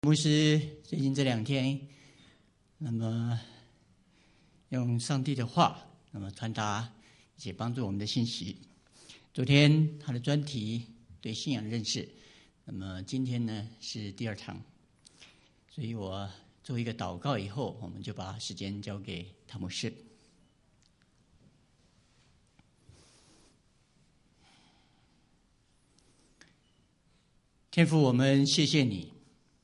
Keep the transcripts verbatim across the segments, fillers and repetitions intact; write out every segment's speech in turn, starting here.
牧师最近这两天，那么用上帝的话，那么传达一些帮助我们的信息。昨天他的专题对信仰的认识，那么今天呢是第二堂，所以我做一个祷告以后，我们就把时间交给汤牧师。天父，我们谢谢你。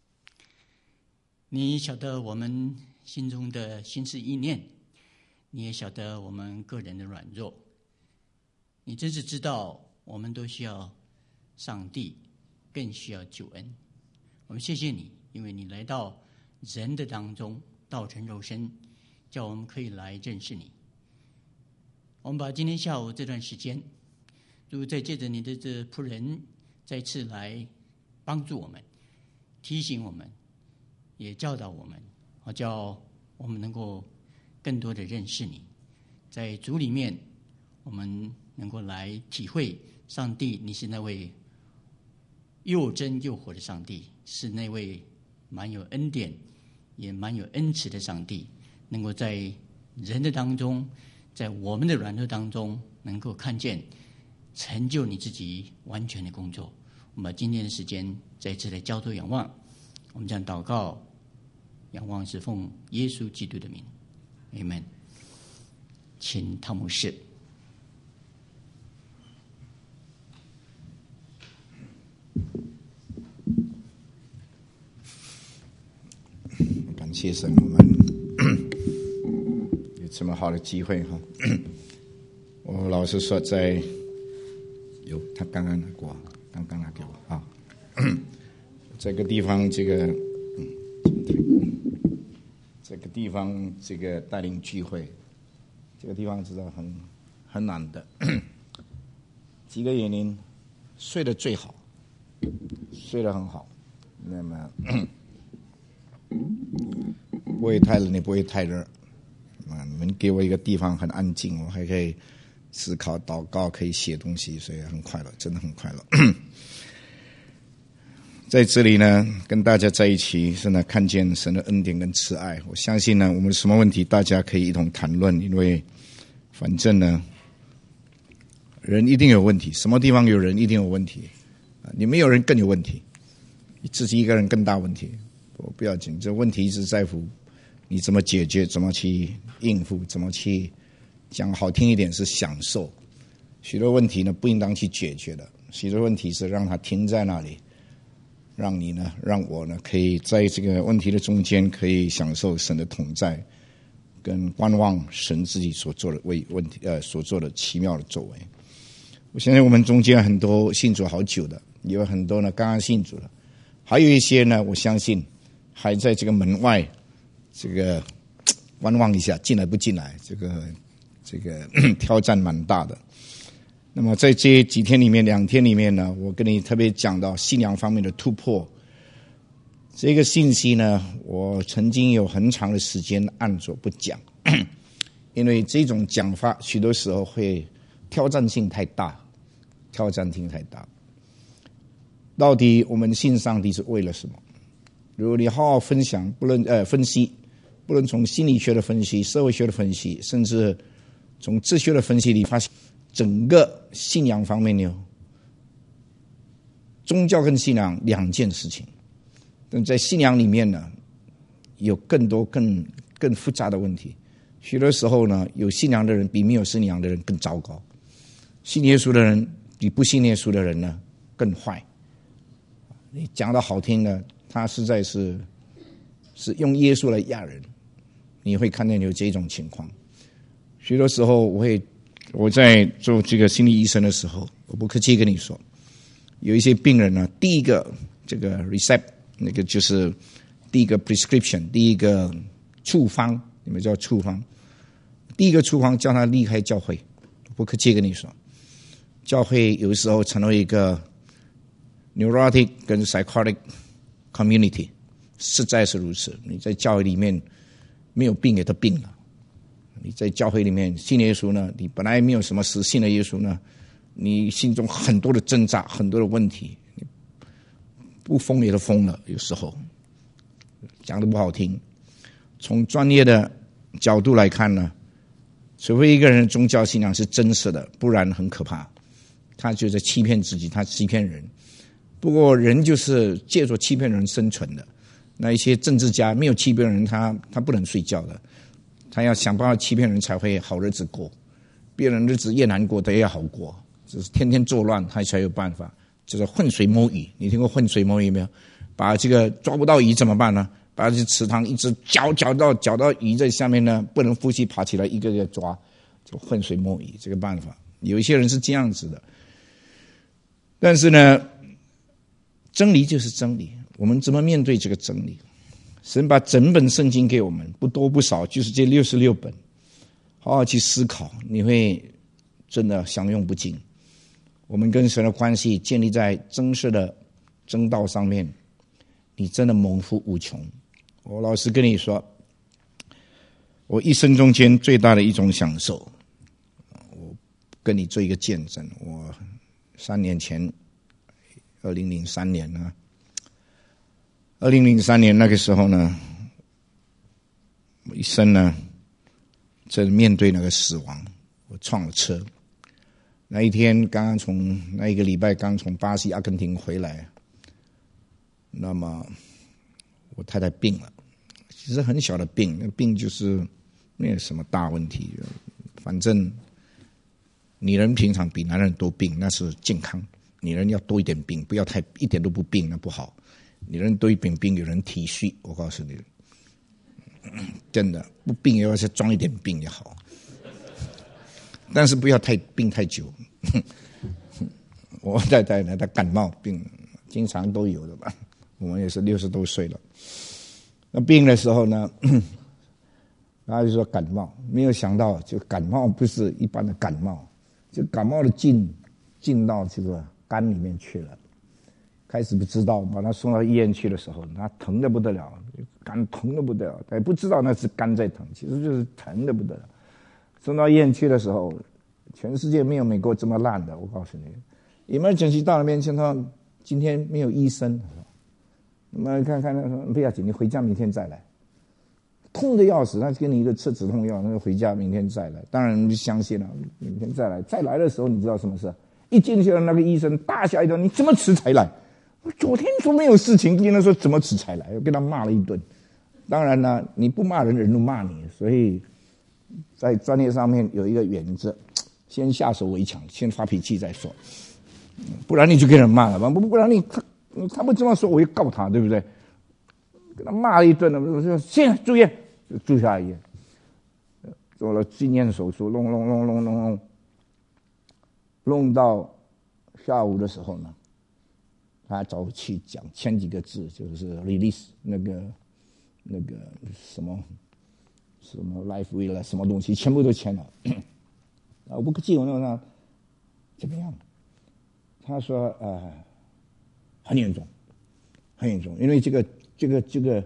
你晓得我们心中的心思意念，你也晓得我们个人的软弱，你真是知道我们都需要上帝，更需要救恩。我们谢谢你，因为你来到人的当中，道成肉身，叫我们可以来认识你。我们把今天下午这段时间，如再借着你的这仆人再次来帮助我们，提醒我们，也教导我们，叫我们能够更多的认识你。在主里面，我们能够来体会上帝，你是那位又真又活的上帝，是那位蛮有恩典也蛮有恩慈的上帝，能够在人的当中，在我们的软弱当中，能够看见成就你自己完全的工作。我们把今天的时间再次来交托仰望，我们将祷告仰望是奉耶稣基督的名 Amen。 请汤牧师。 感谢神，我们有这么好的机会哈。我老实说，在有他刚刚拿过，刚刚拿给我啊。这个地方，这个这个地方，这个带领聚会，这个地方知道很很难的。几个原因，睡得最好，睡得很好，那么不会太冷，也不会太热。啊，你们给我一个地方很安静，我还可以思考、祷告，可以写东西，所以很快乐，真的很快乐。在这里呢，跟大家在一起，是呢看见神的恩典跟慈爱。我相信呢，我们什么问题大家可以一同谈论，因为反正呢，人一定有问题，什么地方有人一定有问题，你没有人更有问题，你自己一个人更大问题。我不要紧，这问题一直在乎你怎么解决，怎么去应付，怎么去讲好听一点是享受。许多问题呢不应当去解决的，许多问题是让它停在那里。让你呢，让我呢，可以在这个问题的中间，可以享受神的同在，跟观望神自己所做的为问题呃所做的奇妙的作为。我相信我们中间很多信主好久的，也有很多呢刚刚信主了，还有一些呢，我相信还在这个门外，这个观望一下，进来不进来，这个这个挑战蛮大的。那么在这几天里面，两天里面呢，我跟你特别讲到信仰方面的突破。这个信息呢，我曾经有很长的时间按着不讲，因为这种讲法许多时候会挑战性太大，挑战性太大。到底我们信上帝是为了什么？如果你好好分享，不论呃分析，不论从心理学的分析、社会学的分析，甚至从哲学的分析里发现。整个信仰方面呢，宗教跟信仰两件事情，但在信仰里面呢，有更多更更复杂的问题。许多时候呢，有信仰的人比没有信仰的人更糟糕，信耶稣的人比不信耶稣的人呢更坏。你讲的好听呢，他实在是是用耶稣来压人，你会看见有这种情况。许多时候我会。我在做这个心理医生的时候，我不客气跟你说，有一些病人呢，第一个这个 recept 那个就是第一个 prescription， 第一个处方，你们叫处方，第一个处方叫他离开教会。我不客气跟你说，教会有时候成为一个 neurotic 跟 psychotic community， 实在是如此。你在教会里面没有病也得病了。你在教会里面信耶稣呢，你本来没有什么事，信了耶稣呢，你心中很多的挣扎，很多的问题，不疯也都疯了，有时候讲的不好听。从专业的角度来看呢，除非一个人的宗教信仰是真实的，不然很可怕。他就在欺骗自己，他欺骗人。不过人就是借着欺骗人生存的。那一些政治家没有欺骗人，他他不能睡觉的，他要想办法欺骗人才会好日子过。别人日子越难过，他也要好过，只是天天作乱，他才有办法。就是浑水摸鱼，你听过浑水摸鱼没有？把这个抓不到鱼怎么办呢？把这池塘一直搅搅到搅到鱼在下面呢，不能呼吸，爬起来一个个抓，就浑水摸鱼这个办法。有一些人是这样子的，但是呢，真理就是真理，我们怎么面对这个真理？神把整本圣经给我们，不多不少，就是这六十六本，好好去思考，你会真的享用不尽。我们跟神的关系建立在真实的真道上面，你真的蒙福无穷。我老实跟你说，我一生中间最大的一种享受，我跟你做一个见证。我三年前，二零零三年呢，二零零三年那个时候呢，我一生呢，在面对那个死亡，我撞了车。那一天刚刚从那一个礼拜刚从巴西、阿根廷回来，那么我太太病了，其实很小的病，那病就是没有什么大问题，反正女人平常比男人多病，那是健康。女人要多一点病，不要太一点都不病，那不好。女人多一点病，有人体恤，我告诉你，真的不病也要是装一点病也好。但是不要太病太久。我太太呢，她感冒病经常都有的吧，我们也是六十多岁了。那病的时候呢，他就说感冒，没有想到就感冒不是一般的感冒，就感冒的进进到这个肝里面去了。开始不知道，把他送到医院去的时候，他疼得不得了，肝疼得不得了，他也不知道那是肝在疼，其实就是疼得不得了。送到医院去的时候，全世界没有美国这么烂的，我告诉你。emergency 到那边去，他说今天没有医生，我们看看，他说不要紧，你回家明天再来。痛得要死，他给你一个吃止痛药，那个回家明天再来。当然就相信了，明天再来。再来的时候，你知道什么事？一进去了，那个医生大吓一跳，你怎么迟才来？我昨天说没有事情，今天说怎么迟才来？我跟他骂了一顿。当然呢，你不骂人，人都骂你，所以。在专业上面有一个原则，先下手为强，先发脾气再说，不然你就给人骂了吧，不不然你他他不这么说，我就告他，对不对？给他骂了一顿了，我说现在住院，住下医院，做了纪念手术，弄弄弄弄弄弄，弄到下午的时候呢，他找我去讲签几个字，就是 release 那个那个什么。什么 life will 了，什么东西全部都签了。我不记我那个怎么样？他说呃很严重，很严重，因为这个这个这个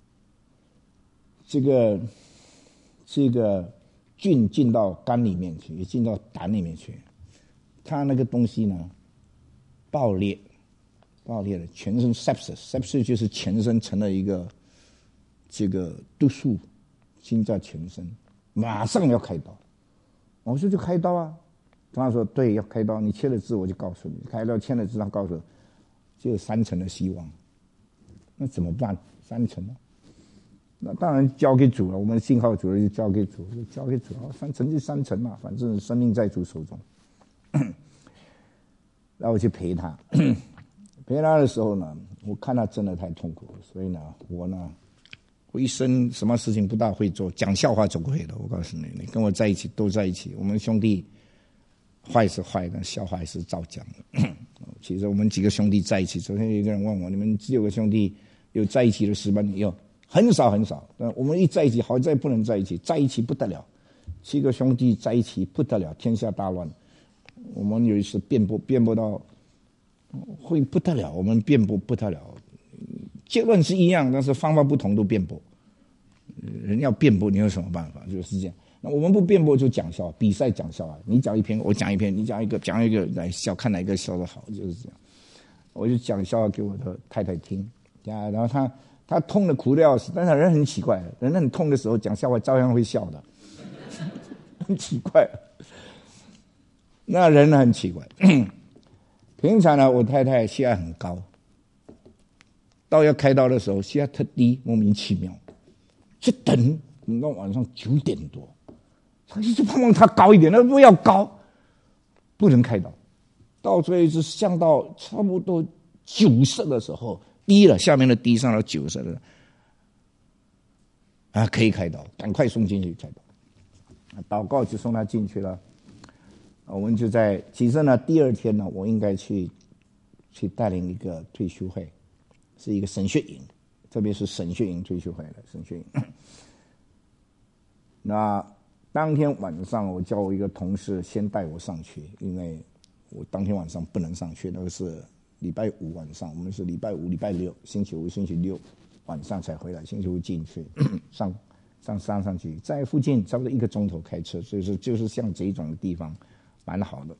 这个这个菌进到肝里面去，也进到胆里面去，他那个东西呢爆裂，爆裂了，全身 sepsis，sepsis 就是全身成了一个这个毒素。浸在全身，马上要开刀。我说就开刀啊，他说对，要开刀。你签了字我就告诉你，开刀签了字，他告诉我只有三成的希望。那怎么办？三成呢？那当然交给主了。我们的信号主任就交给主，就交给主了。三成就三成嘛，反正生命在主手中。然后我去陪他，陪他的时候呢，我看他真的太痛苦了，所以呢，我呢。我一生什么事情不大会做，讲笑话总会的。我告诉你，你跟我在一起都在一起。我们兄弟坏是坏的，笑话还是照讲的。其实我们几个兄弟在一起，昨天有一个人问我，你们只有个兄弟有在一起的时间？有，很少很少。但我们一在一起，好在不能在一起，在一起不得了。七个兄弟在一起不得了，天下大乱。我们有一次辩驳，辩驳到会不得了，我们辩驳不得了。结论是一样，但是方法不同，都辩驳。人要辩驳，你有什么办法？就是这样。那我们不辩驳就讲笑话，比赛讲笑话，你讲一篇，我讲一篇，你讲一个，讲一个来笑，看哪一个笑得好，就是这样。我就讲笑话给我的太太听，然后她他痛的哭得要死，但是人很奇怪，人很痛的时候讲笑话照样会笑的，很奇怪。那人很奇怪。平常呢，我太太血压很高，到要开刀的时候血压特低，莫名其妙，去等等到晚上九点多，他一直盼望他高一点，那不要高，不能开刀。到最后一直降到差不多九十的时候，低了，下面的低上到九十了，啊，可以开刀，赶快送进去开刀。祷告就送他进去了。我们就在其实呢，第二天呢，我应该去去带领一个退休会，是一个神学营，特别是神学营退休会的神学营。那当天晚上，我叫我一个同事先带我上去，因为我当天晚上不能上去，那个是礼拜五晚上，我们是礼拜五、礼拜六、星期五、星期六晚上才回来，星期五进去上上山上去，在附近差不多一个钟头开车，所以说就是像这种地方蛮好的。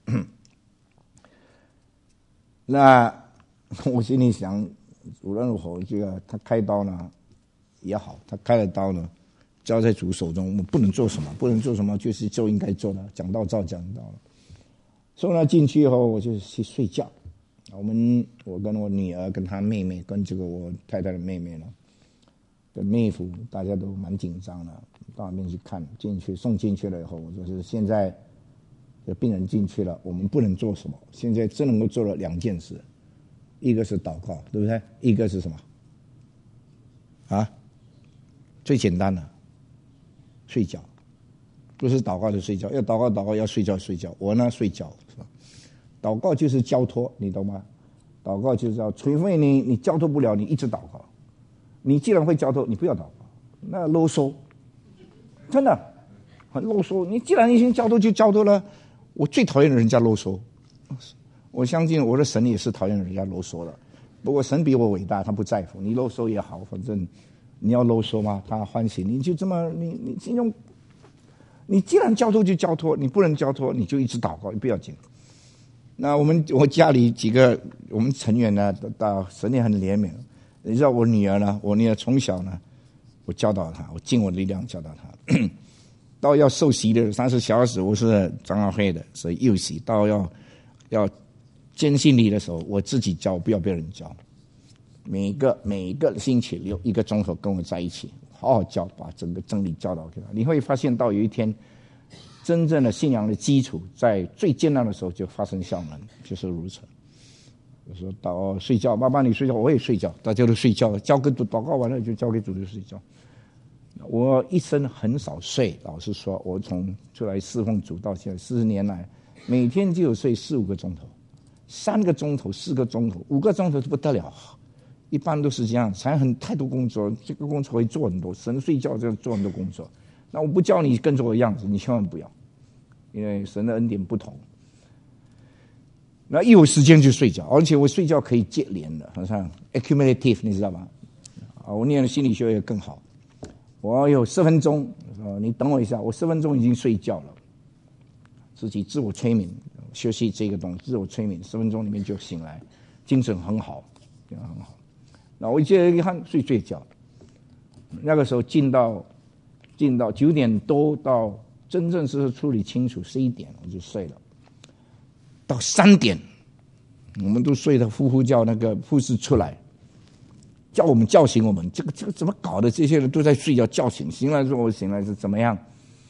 那我心里想，主任我这个他开刀呢也好，他开了刀呢交在主手中，我们不能做什么，不能做什么就是就应该做的，讲到照讲到了。送他进去以后，我就去睡觉。我们我跟我女儿跟她妹妹跟这个我太太的妹妹呢，跟妹夫大家都蛮紧张的，到那边去看，进去送进去了以后，我就是现在这病人进去了，我们不能做什么，现在只能够做了两件事，一个是祷告，对不对？一个是什么？啊，最简单的，睡觉。不是祷告就睡觉，要祷告祷告，要睡觉睡觉。我呢睡觉是吧？祷告就是交托，你懂吗？祷告就是要，除非你你交托不了，你一直祷告。你既然会交托，你不要祷告，那啰嗦，真的很啰嗦。你既然已经交托就交托了，我最讨厌人家啰嗦。我相信我的神也是讨厌人家啰嗦的，不过神比我伟大，他不在乎你啰嗦也好，反正你要啰嗦嘛，他欢喜，你就这么你你这种。你既然交托就交托，你不能交托，你就一直祷告，你不要紧。那我们我家里几个我们成员呢，到神也很怜悯。你知道我女儿呢，我女儿从小呢，我教导她，我尽我的力量教导她。到要受洗的三十小时，我是长老会的，所以幼洗。到要要坚信礼的时候，我自己教，不要别人教。每个每个星期六一个钟头跟我在一起。好好教，把整个真理教导给他。你会发现到有一天，真正的信仰的基础在最艰难的时候就发生效能，就是如此。我说到睡觉，妈妈你睡觉，我也睡觉，大家都睡觉，交给主祷告完了就交给主就睡觉。我一生很少睡，老实说，我从出来侍奉主到现在四十年来，每天就有睡四五个钟头，三个钟头、四个钟头、五个钟头就不得了。一般都是这样，才很太多工作，这个工作会做很多，神睡觉就做很多工作。那我不叫你跟着我的样子，你千万不要，因为神的恩典不同。那一有时间就睡觉，而且我睡觉可以接连的，好像 accumulative， 你知道吗？啊，我念的心理学也更好。我有十分钟，你等我一下，我十分钟已经睡觉了，自己自我催眠，学习这个东西，自我催眠，十分钟里面就醒来，精神很好，精神很好。那我接着一看睡睡觉，那个时候进到进到九点多到真正是处理清楚十一点我就睡了，到三点我们都睡得呼呼叫，那个护士出来叫我们叫醒我们，这个这个怎么搞的？这些人都在睡觉，叫醒醒来说我醒来是怎么样？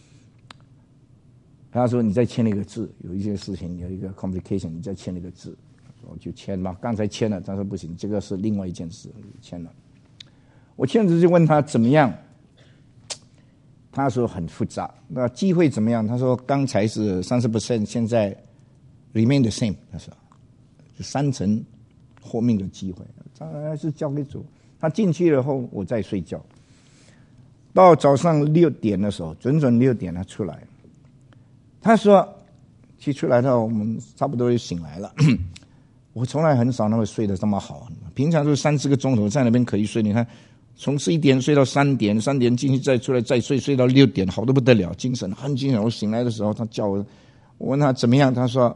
他说你再签了一个字，有一些事情有一个 complication， 你再签了一个字。我就签嘛，刚才签了，他说不行，这个是另外一件事，签了。我签字就问他怎么样，他说很复杂。那机会怎么样？他说刚才是三十 percent， 现在 remain the same。他说就三成活命的机会，当然是交给主。他进去了后，我再睡觉。到早上六点的时候，准准六点他出来，他说去出来到我们差不多就醒来了。我从来很少那么睡得这么好，平常都是三四个钟头在那边可以睡。你看，从十一点睡到三点，三点进去再出来再睡，睡到六点，好得不得了，精神很精神。我醒来的时候，他叫我，我问他怎么样，他说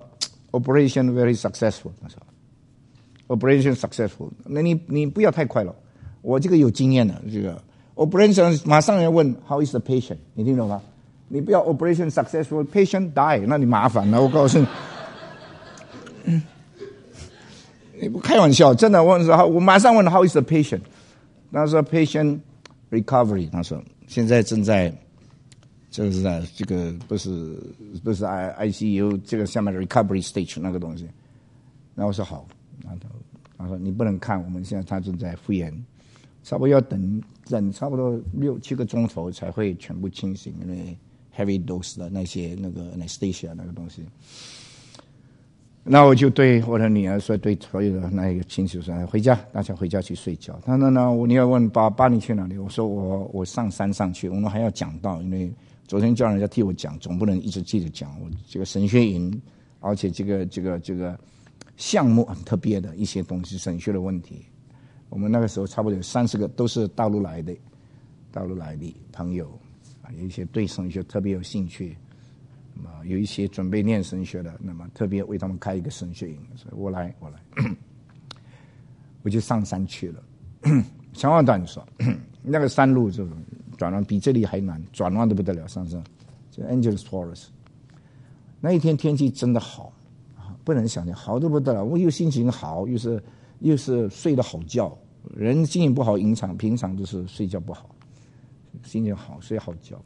Operation very successful。他说 Operation successful， 那你你不要太快了， 我这个有经验的，这个 operation 马上要问 how is the patient， 你听懂吗？你不要 operation successful patient die， 那你麻烦了，我告诉你。嗯，你不开玩笑，真的问说，我马上问 how is the patient， 他说 patient recovery， 他说现在正在。这个是啊，这个不是不是 I I C U 这个下面的 recovery stage 那个东西。然后我说好，然后他说你不能看，我们现在他正在复原，差不多要等等差不多六七个钟头才会全部清醒，因为 heavy dose 的那些那个 anesthesia 那个东西。那我就对我的女儿说，对所有的那一个亲戚说，回家，大家回家去睡觉。他说呢，我女儿问爸爸你去哪里？我说我我上山上去，我们还要讲道，因为。昨天叫人家替我讲，总不能一直记着讲。我这个神学营，而且这个这个这个项目很特别的一些东西，神学的问题。我们那个时候差不多有三十个都是大陆来的，大陆来的朋友啊，有一些对神学特别有兴趣，那么有一些准备念神学的，那么特别为他们开一个神学营，所以我来我来，我就上山去了。长话短说，那个山路就。转弯比这里还难，转弯的不得了，上山，这 Angeles Forest。那一天天气真的好，不能想象，好的不得了。我又心情好，又是又是睡得好觉。人心情不好，影响平常都是睡觉不好，心情好睡好觉。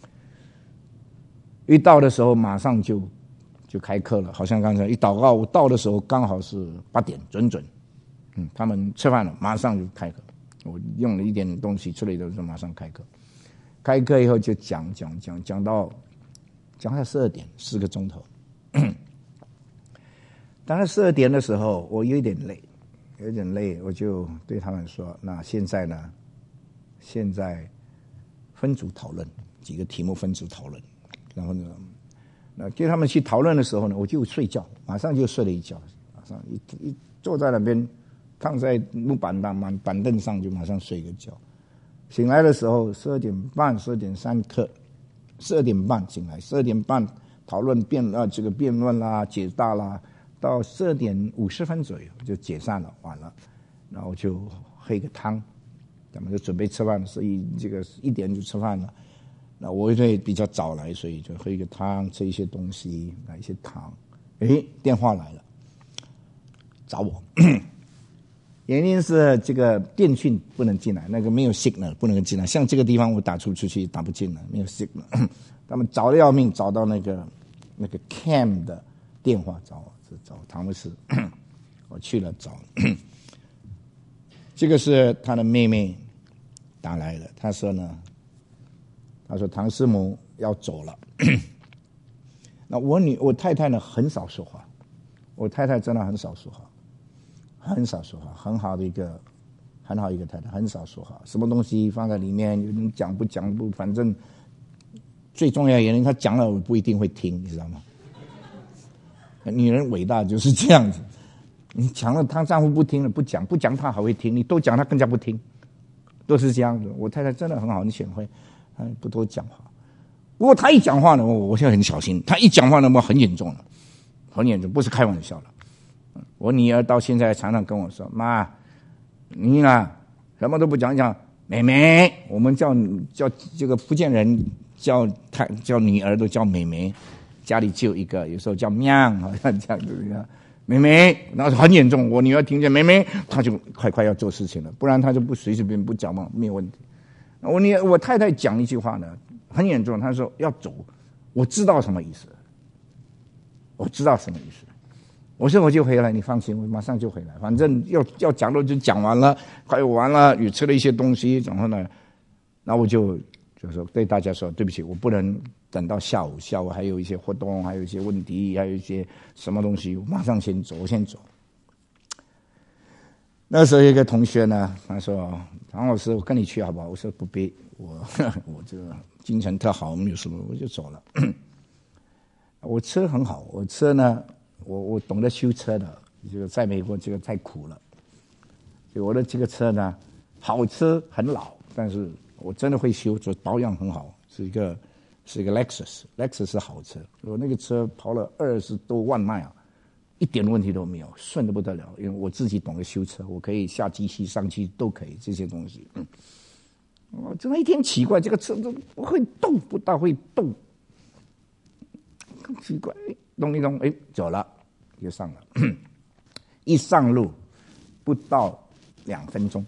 一到的时候马上就就开课了，好像刚才一祷告，我到的时候刚好是八点准准，嗯，他们吃饭了，马上就开课。我用了一点东西出来的时候马上开课。开课以后就讲讲讲讲到讲到十二点，四个钟头。当然十二点的时候，我有点累，有点累，我就对他们说：“那现在呢？现在分组讨论几个题目，分组讨论。然后呢，那接他们去讨论的时候呢，我就睡觉，马上就睡了一觉，马上一一坐在那边，躺在木板板板凳上，就马上睡个觉。”醒来的时候，十二点半、十二点三课，十二点半醒来，十二点半讨论辩啊这个辩论啦、解答啦，到十二点五十分左右就解散了，完了，然后就喝一个汤，咱们就准备吃饭，所以这个一点就吃饭了。那我因为比较早来，所以就喝一个汤，吃一些东西，拿一些糖。诶，电话来了，找我。原因是这个电讯不能进来，那个没有 signal 不能进来。像这个地方我打出出去打不进来，没有 signal。他们找的要命，找到那个那个 Cam 的电话找我，是找唐牧师。我去了找，这个是他的妹妹打来的。他说呢，他说唐师母要走了。那我女我太太呢很少说话，我太太真的很少说话。很少说话，很好的一个，很好一个太太，很少说话。什么东西放在里面，有人讲不讲不，反正最重要的人他讲了，我不一定会听，你知道吗？女人伟大就是这样子，你讲了，她丈夫不听了，不讲，不讲她还会听，你多讲她更加不听，都是这样子。我太太真的很好，你显会，她不多讲话。不过她一讲话呢，我我现在很小心，她一讲话呢，我很严重了，很严重，不是开玩笑了。我女儿到现在常常跟我说：“妈，你啊，什么都不讲讲，妹妹，我们叫叫这个福建人叫她叫女儿都叫妹妹，家里就一个，有时候叫喵，好像这样子一样。妹妹，然后很严重，我女儿听见妹妹，她就快快要做事情了，不然她就不随随便便不讲嘛，没有问题。我女儿我太太讲一句话呢，很严重，她说要走，我知道什么意思，我知道什么意思。”我说我就回来，你放心，我马上就回来。反正要要讲的就讲完了，快完了，也吃了一些东西，然后呢，那我就就说对大家说，对不起，我不能等到下午，下午还有一些活动，还有一些问题，还有一些什么东西，我马上先走，我先走。那时候一个同学呢，他说：“唐老师，我跟你去好不好？”我说不必，我我这个精神特好，我们有什么我就走了。我车很好，我车呢。我我懂得修车的，这个在美国这个太苦了。所以我的这个车呢，好车很老，但是我真的会修，就保养很好，是一个是一个 Lexus，Lexus 是好车。我那个车跑了二十多万迈啊， 一点问题都没有，顺得不得了。因为我自己懂得修车，我可以下机器上去都可以这些东西。嗯，我真的一天奇怪，这个车都不会动，不大会动，更奇怪，动一动，哎，走了，就上了。一上路不到两分钟，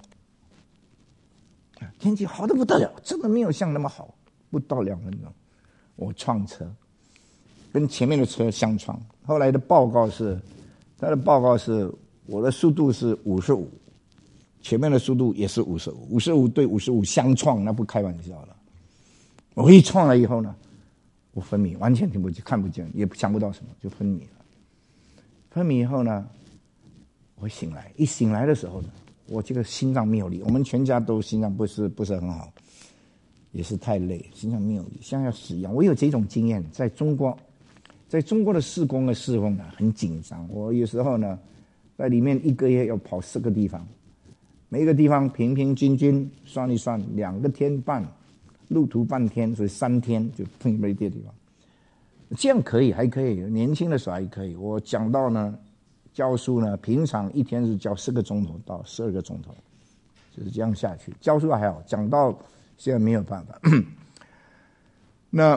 天气好得不得了，真的没有像那么好，不到两分钟，我撞车，跟前面的车相撞。后来的报告是，他的报告是我的速度是五十五，前面的速度也是五十五，五十五对五十五相撞，那不开玩笑了。我一撞了以后呢，我昏迷，完全听不见、看不见，也想不到什么，就昏迷了。昏迷以后呢，我醒来，一醒来的时候呢，我这个心脏没有力，我们全家都心脏不是不是很好，也是太累，心脏没有力，像要死一样。我有这种经验，在中国。在中国的事工的侍奉呢，很紧张。我有时候呢，在里面一个月要跑四个地方，每一个地方平平均均算一算，两个天半，路途半天，所以三天就碰到一些地方。这样可以，还可以。年轻的时候还可以。我讲到呢，教书呢，平常一天是教四个钟头到十二个钟头，就是这样下去。教书还好，讲到现在没有办法。那。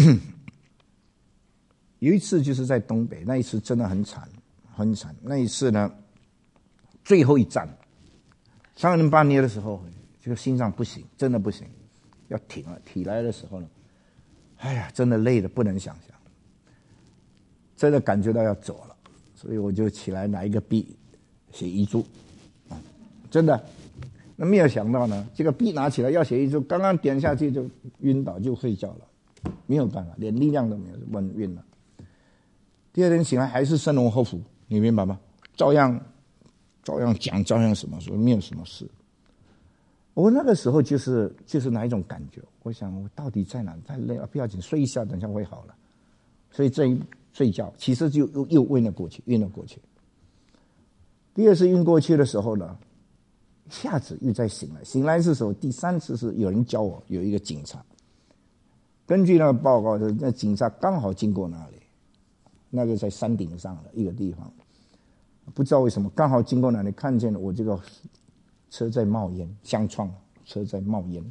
有一次就是在东北，那一次真的很惨，很惨。那一次呢，最后一站，三更半夜的时候，这个心脏不行，真的不行，要停了。起来的时候呢，哎呀，真的累得不能想象，真的感觉到要走了，所以我就起来拿一个笔写遗嘱，啊，真的。那没有想到呢，这个笔拿起来要写遗嘱，刚刚点下去就晕倒，就睡觉了，没有办法，连力量都没有，昏晕了。第二天醒来还是生龙活虎，你明白吗？照样，照样讲，照样什么说，没有什么事。我那个时候就是就是哪一种感觉？我想我到底在哪？太累了，不要紧，睡一下，等一下会好了。所以这一睡觉，其实就又又晕了过去，晕了过去。第二次晕过去的时候呢，一下子又再醒来，醒来的时候第三次是有人教我，有一个警察，根据那个报告，那警察刚好经过那里。那个在山顶上的一个地方，不知道为什么刚好经过那里，看见我这个车在冒烟，相撞，车在冒烟。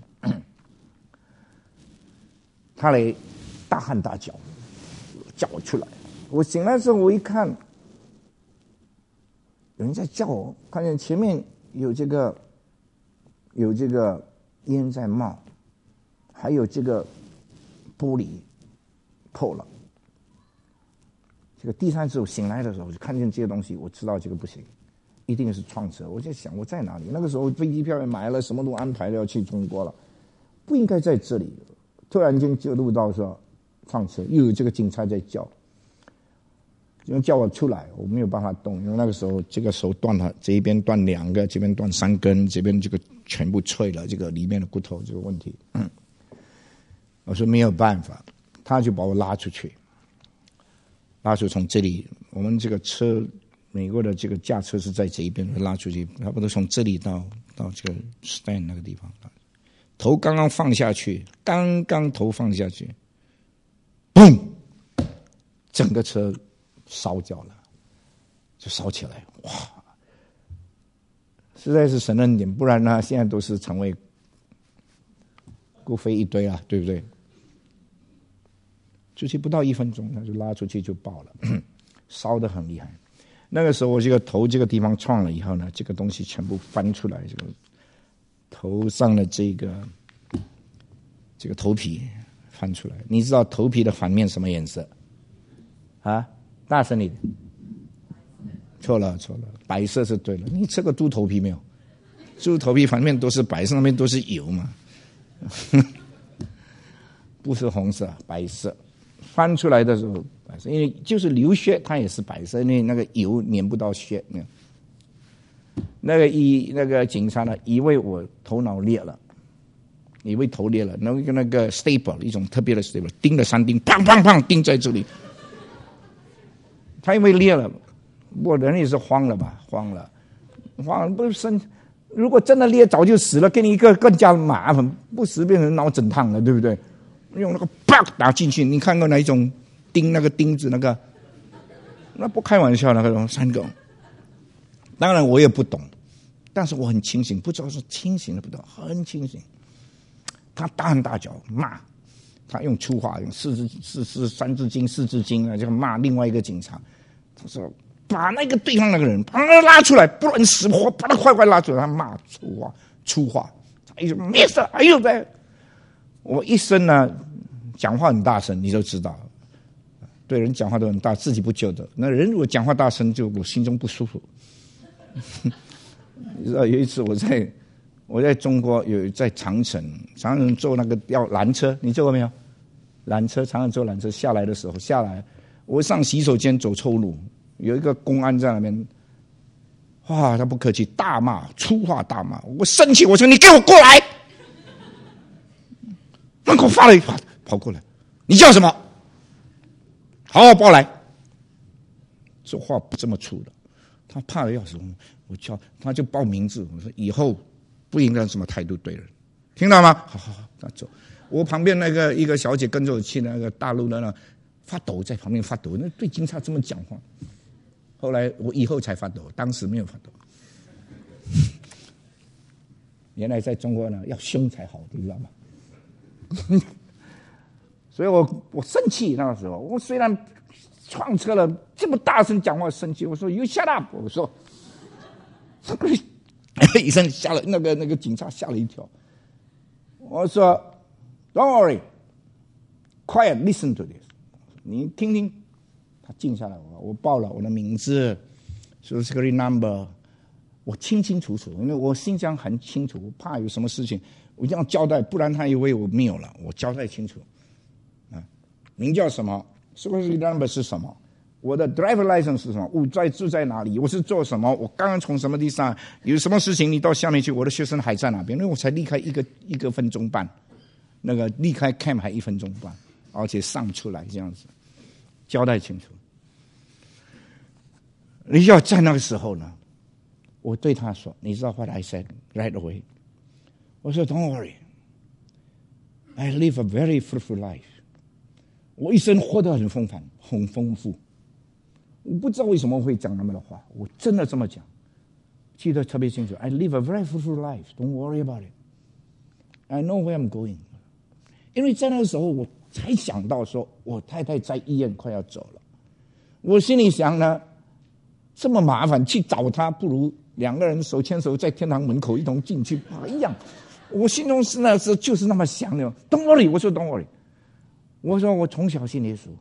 他来大喊大叫，叫我出来。我醒来的时候，我一看，有人在叫我，看见前面有这个有这个烟在冒，还有这个玻璃破了。这个第三次我醒来的时候，我就看见这些东西，我知道这个不行，一定是撞车。我在想我在哪里？那个时候飞机票也买了，什么都安排了，要去中国了，不应该在这里。突然间就录到说撞车，又有这个警察在叫，因为叫我出来，我没有办法动，因为那个时候这个手断了，这一边断两个，这边断三根，这边这个全部脆了，这个里面的骨头这个问题。嗯，我说没有办法，他就把我拉出去。拉出从这里，我们这个车，美国的这个驾车是在这一边拉出去，差不多从这里到到这个 stand 那个地方，头刚刚放下去，刚刚头放下去，嘣，整个车烧焦了，就烧起来，哇！实在是神恩典，不然呢，现在都是成为骨灰一堆啊，对不对？出去不到一分钟，他就拉出去就爆了，烧得很厉害。那个时候我这个头这个地方撞了以后呢，这个东西全部翻出来，这个头上的这个这个头皮翻出来。你知道头皮的反面什么颜色？啊，大声一点。错了错了，白色是对了。你吃过猪头皮没有？猪头皮反面都是白色，上面都是油嘛，不是红色，白色。翻出来的时候白色，因为就是流血，它也是白色，因为那个油粘不到血。那个医那个警察呢，以为我头脑裂了，以为头裂了，然后跟那个 staple 一种特别的 staple 钉了三钉，砰砰砰钉在这里。他因为裂了，我人也是慌了吧，慌了，慌了不是生。如果真的裂，早就死了，给你一个更加麻烦，不死变成脑震荡了，对不对？用那个啪打进去，你看过哪一种钉那个钉子那个那不开玩笑，那个三个。当然我也不懂，但是我很清醒，不知道是清醒的不懂，很清醒。他大喊大叫骂，他用粗话，用四字四四三字经四字经啊，就骂另外一个警察。他说把那个对方那个人把他拉出来，不然死活把他快快拉出来。他骂粗话粗话，他一直 Mister 还有在，我一生呢讲话很大声，你就知道，对人讲话都很大，自己不觉得。那人如果讲话大声，就我心中不舒服。你知道有一次我在我在中国有在长城，长城坐那个要缆车，你坐过没有？缆车，长城坐缆车下来的时候，下来我上洗手间走错路，有一个公安在那边，哇，他不客气，大骂粗话大骂，我生气，我说你给我过来，门口发了一发，跑过来，你叫什么？好好报来。这话不这么粗的，他怕的要死，我叫他就报名字，我说以后不应该什么态度对人，听到吗？好好好，那走。我旁边那个一个小姐跟着我去那个大陆的那发抖，在旁边发抖，那对警察这么讲话。后来我以后才发抖，当时没有发抖。原来在中国呢，要凶才好，你知道吗？所以我我生气那个时候，我虽然撞车了，这么大声讲话生气，我说 You shut up， 我说，一声吓了那个那个警察吓了一跳。我说 Don't worry, quiet, listen to this。你听听，他静下来，我报了我的名字 ，social security number， 我清清楚楚，因为我心想很清楚，我怕有什么事情，我一定要交代，不然他以为我没有了，我交代清楚。啊，名叫什么 ，social security number 是什么？我的 driver license 是什么？我在住在哪里？我是做什么？我刚刚从什么地方？有什么事情？你到下面去，我的学生还在哪边？因为我才离开一个一个分钟半，那个离开 camp 还一分钟半，而且上出来这样子，交代清楚。你要在那个时候呢，我对他说，你知道 what I said right away？ 我说 Don't worry, I live a very fruitful life。我一生活得很丰富，很丰富。我不知道为什么会讲那么的话，我真的这么讲，记得特别清楚。I live a very fruitful life. Don't worry about it. I know where I'm going. 因为在那个时候，我才想到说，我太太在医院快要走了。我心里想呢，这么麻烦去找她，不如两个人手牵手在天堂门口一同进去一样。我心中是那时候就是那么想的。Don't worry， 我说 Don't worry。我说我从小信耶稣，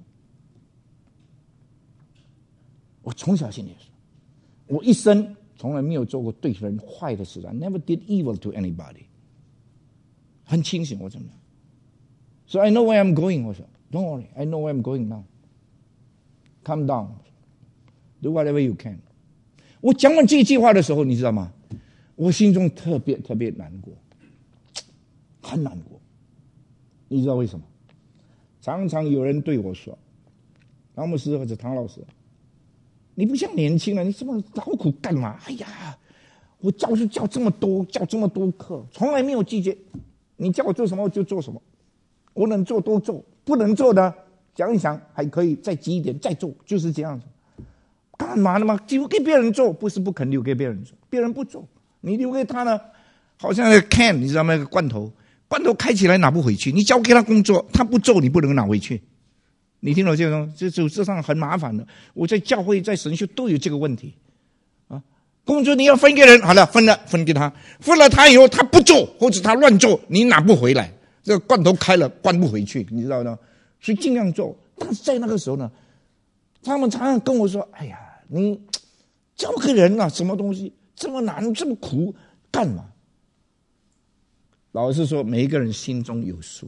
我从小信耶稣，我一生从来没有做过对人坏的事。I never did evil to anybody。很清醒，我真的。So I know where I'm going。我说 Don't worry, I know where I'm going now. Calm down, do whatever you can。我讲完这句话的时候，你知道吗？我心中特别特别难过，很难过。你知道为什么？常常有人对我说，唐牧师或者唐老师，你不像年轻人，你这么劳苦干嘛？哎呀，我教书教这么多，教这么多课，从来没有拒绝。你叫我做什么我就做什么，我能做都做，不能做的想一想还可以再急一点再做，就是这样子。干嘛呢嘛？留给别人做，不是不肯留给别人做，别人不做，你留给他呢，好像那个 can， 你知道吗？那个罐头。罐头开起来拿不回去，你交给他工作，他不做，你不能拿回去。你听到这个东西，这组织上很麻烦的。我在教会、在神学都有这个问题啊。工作你要分给人，好了，分了，分给他，分了他以后他不做，或者他乱做，你拿不回来。这个罐头开了，关不回去，你知道吗？所以尽量做。但是在那个时候呢，他们常常跟我说：“哎呀，你教给人啊，什么东西这么难，这么苦，干嘛？”老实说，每一个人心中有数。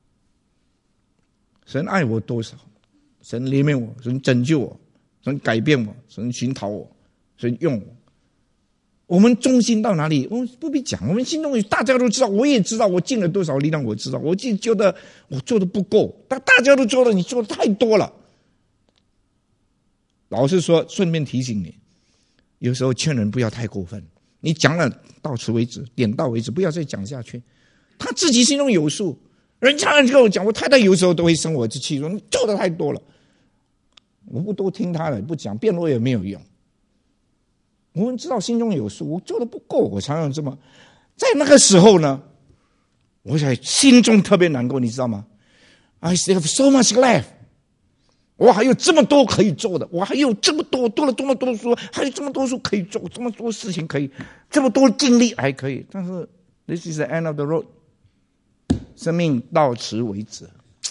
神爱我多少，神怜悯我，神拯救我，神改变我，神寻讨我，神用我。我们忠心到哪里，我们不必讲，我们心中有，大家都知道，我也知道，我尽了多少力量，我知道，我就觉得我做的不够，但大家都做了，你做的太多了。老实说，顺便提醒你，有时候劝人不要太过分，你讲了到此为止，点到为止，不要再讲下去。他自己心中有数，人家人跟我讲，我太太有时候都会生我之气，说你做的太多了。 我不多听他的，不讲辩论也没有用。我们知道心中有数，我做的不够，我常常这么。在那个时候呢，我在心中特别难过，你知道吗？ I still have so much left。我还有这么多可以做的，我还有这么多读了这么多书，还有这么多书可以做，这么多事情可以，这么多精力还可以。但是 this is the end of the road， 生命到此为止。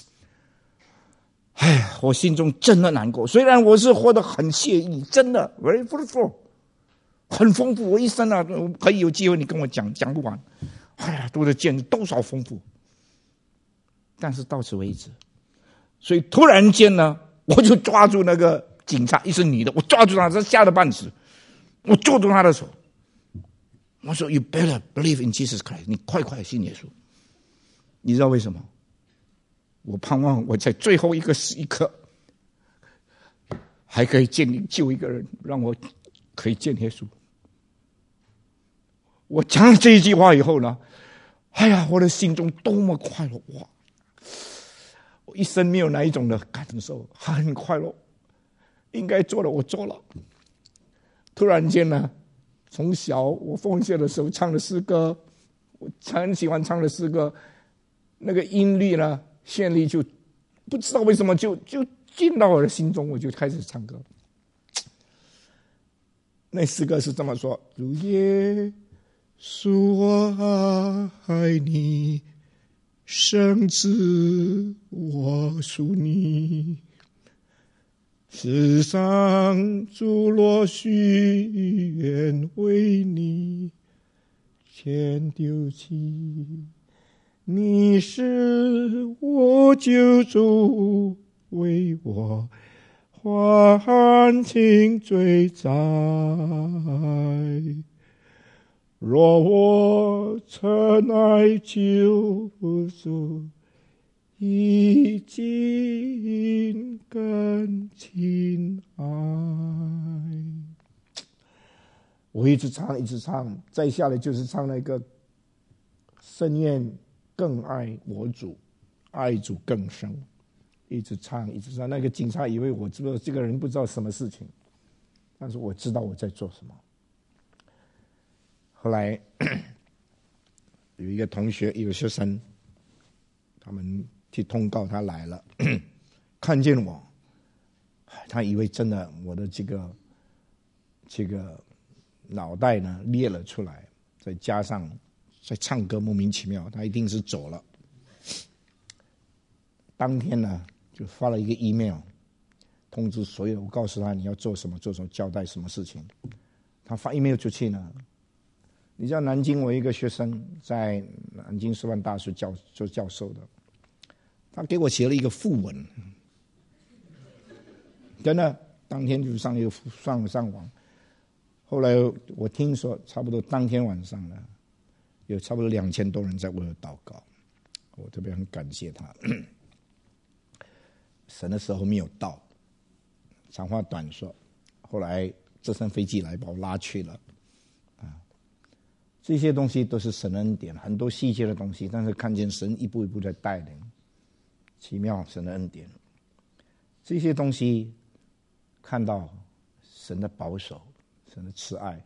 哎，我心中真的难过。虽然我是活得很惬意，真的 very fruitful， 很丰富。我一生啊，可以有机会你跟我讲讲不完。哎呀，多的见多少丰富。但是到此为止。所以突然间呢，我就抓住那个警察，一是女的，我抓住他，他吓得半死，我捉住他的手，我说 ：“You better believe in Jesus Christ， 你快快信耶稣。”你知道为什么？我盼望我在最后一个时刻还可以见你救一个人，让我可以见耶稣。我讲了这一句话以后呢，哎呀，我的心中多么快乐哇！我一生没有哪一种的感受，很快乐。应该做的我做了。突然间呢，从小我奉献的时候唱的诗歌，我很喜欢唱的诗歌，那个音律呢，旋律就不知道为什么就就进到我的心中，我就开始唱歌。那诗歌是这么说：主耶稣我爱你，圣子我属你，世上诸多许愿为你全丢弃，你是我救主，为我还清罪债。若我曾爱救主，已经更亲爱。我一直唱，一直唱，再下来就是唱那个深愿更爱我主，爱主更深。一直唱，一直唱。那个警察以为我知道这个人不知道什么事情，但是我知道我在做什么。后来有一个同学，有学生，他们去通告他来了，看见我，他以为真的我的这个这个脑袋呢裂了出来，再加上在唱歌莫名其妙，他一定是走了。当天呢就发了一个 email 通知所有，我告诉他你要做什么做什么，交代什么事情。他发 email 出去呢，你知道南京我一个学生在南京师范大学教做教授的，他给我写了一个副文，真的当天就上又上上网。后来我听说差不多当天晚上呢，有差不多两千多人在为我祷告，我特别很感谢他。神的时候没有到，长话短说，后来直升飞机来把我拉去了。这些东西都是神的恩典，很多细节的东西，但是看见神一步一步在带领，奇妙神的恩典。这些东西看到神的保守，神的慈爱。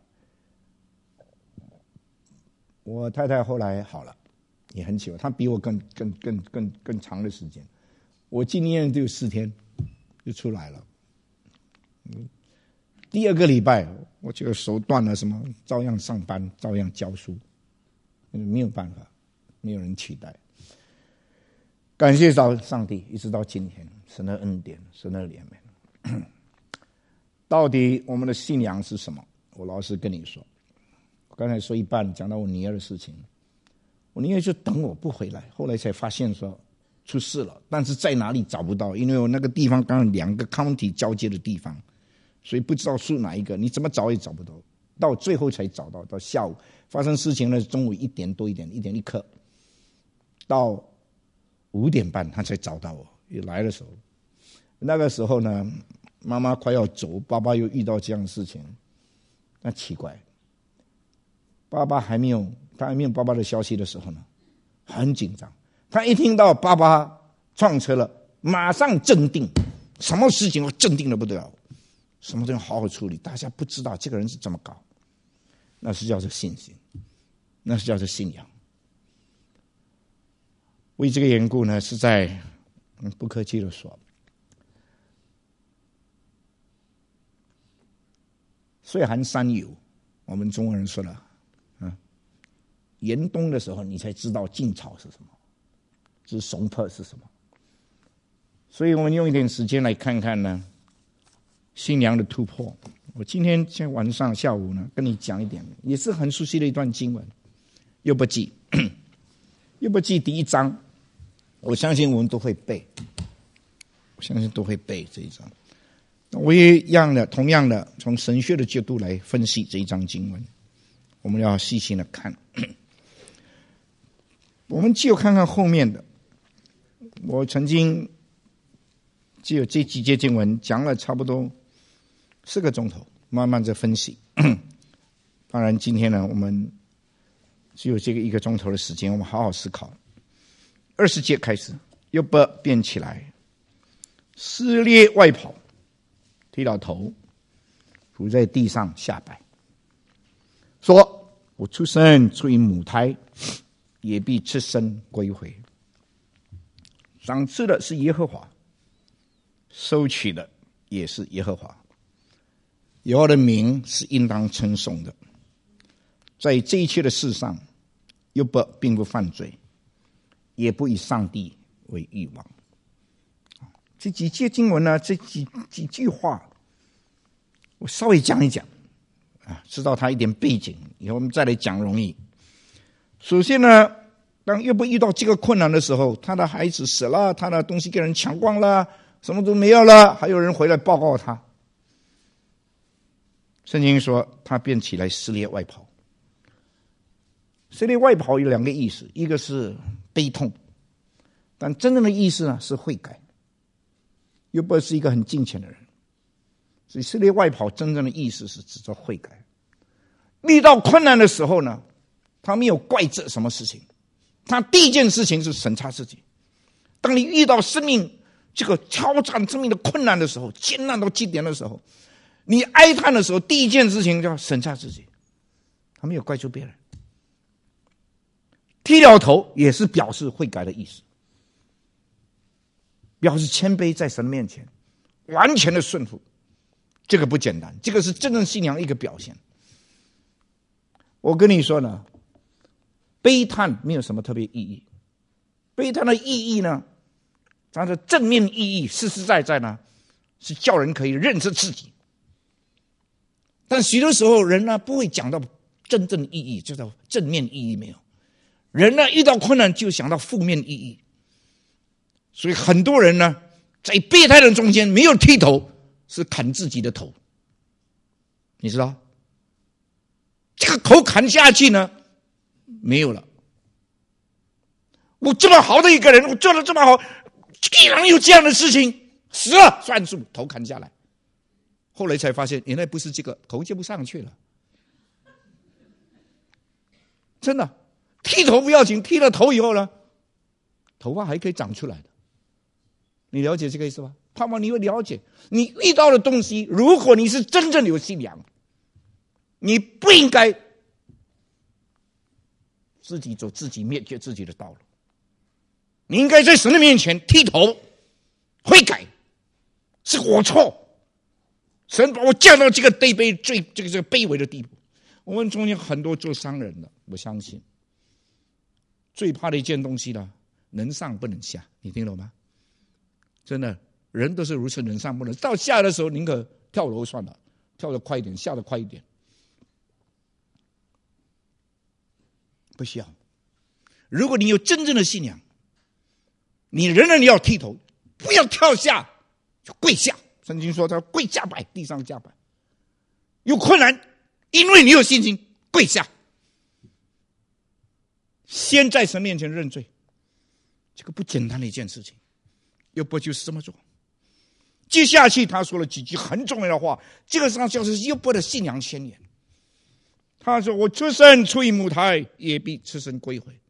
我太太后来好了，也很久，她比我更更更更更长的时间。我进医院只有四天就出来了。嗯第二个礼拜，我这个手断了，什么照样上班，照样教书，没有办法，没有人取代。感谢上帝，一直到今天，神的恩典，神的怜悯。到底我们的信仰是什么？我老实跟你说，我刚才说一半，讲到我女儿的事情，我女儿就等我不回来，后来才发现说出事了，但是在哪里找不到，因为我那个地方刚好两个 county 交接的地方。所以不知道是哪一个，你怎么找也找不到，到最后才找到。到下午发生事情呢，中午一点多一点，一点一刻，到五点半他才找到我。一来的时候，那个时候呢，妈妈快要走，爸爸又遇到这样的事情，那奇怪，爸爸还没有，他还没有爸爸的消息的时候呢，很紧张。他一听到爸爸撞车了，马上镇定。 什么事情我镇定的不得了，什么都要好好处理，大家不知道这个人是这么搞，那是叫做信心，那是叫做信仰。为这个缘故呢，是在不客气的说，岁寒三友，我们中国人说了，嗯，严冬的时候你才知道劲草是什么，知松柏是什么。所以我们用一点时间来看看呢，信仰的突破。我今天在晚上下午呢，跟你讲一点，也是很熟悉的一段经文，约伯记，约伯记第一章，我相信我们都会背，我相信都会背这一章。我也一样的，同样的，从神学的角度来分析这一章经文，我们要细心的看。我们就看看后面的，我曾经只有这几节经文讲了差不多四个钟头，慢慢的分析。当然今天呢，我们只有这个一个钟头的时间，我们好好思考。二十节开始，约伯便起来，撕裂外袍，剃了头，伏在地上下拜，说：我出生出于母胎，也必赤身归回。赏赐的是耶和华，收取的也是耶和华。耶和华的名是应当称颂的。在这一切的事上，约伯并不犯罪，也不以上帝为欲望。这几节经文呢，这几几句话，我稍微讲一讲啊，知道他一点背景，以后我们再来讲容易。首先呢，当约伯遇到这个困难的时候，他的孩子死了，他的东西给人抢光了，什么都没有了，还有人回来报告他。圣经说他便起来撕裂外袍。撕裂外袍有两个意思，一个是悲痛，但真正的意思呢是悔改。约伯是一个很敬虔的人，所以撕裂外袍真正的意思是指着悔改。遇到困难的时候呢，他没有怪责什么事情，他第一件事情是审查自己。当你遇到生命这个挑战生命的困难的时候，艰难到极点的时候，你哀叹的时候，第一件事情叫审查自己，他没有怪罪别人。剃了头也是表示悔改的意思，表示谦卑在神面前，完全的顺服。这个不简单，这个是真正信仰一个表现。我跟你说呢，悲叹没有什么特别意义，悲叹的意义呢，它的正面意义实实在在呢，是叫人可以认识自己。但许多时候人呢不会讲到真正意义，就叫正面意义没有。人呢遇到困难就想到负面意义，所以很多人呢在备胎人中间没有剃头，是砍自己的头。你知道这个头砍下去呢没有了。我这么好的一个人，我做得这么好，既然有这样的事情，死了算数，头砍下来。后来才发现原来不是这个，头接不上去了。真的剃头不要紧，剃了头以后呢，头发还可以长出来的。你了解这个意思吧？盼望你会了解，你遇到的东西，如果你是真正有信仰，你不应该自己走自己灭绝自己的道路，你应该在神的面前剃头悔改，是我错，神把我降到这个卑卑最这个这个卑微的地步。我们中间很多做商人的，我相信最怕的一件东西呢，能上不能下，你听懂吗？真的，人都是如此，能上不能到下的时候，宁可跳楼算了，跳得快一点，下得快一点，不需要。如果你有真正的信仰，你仍然要剃头，不要跳下，就跪下。圣经说他跪下拜，地上下拜。有困难，因为你有信心，跪下，先在神面前认罪，这个不简单的一件事情。约伯就是这么做。接下去他说了几句很重要的话，这个上就是约伯的信仰宣言。他说：我出生出于母胎，也必赤身归回。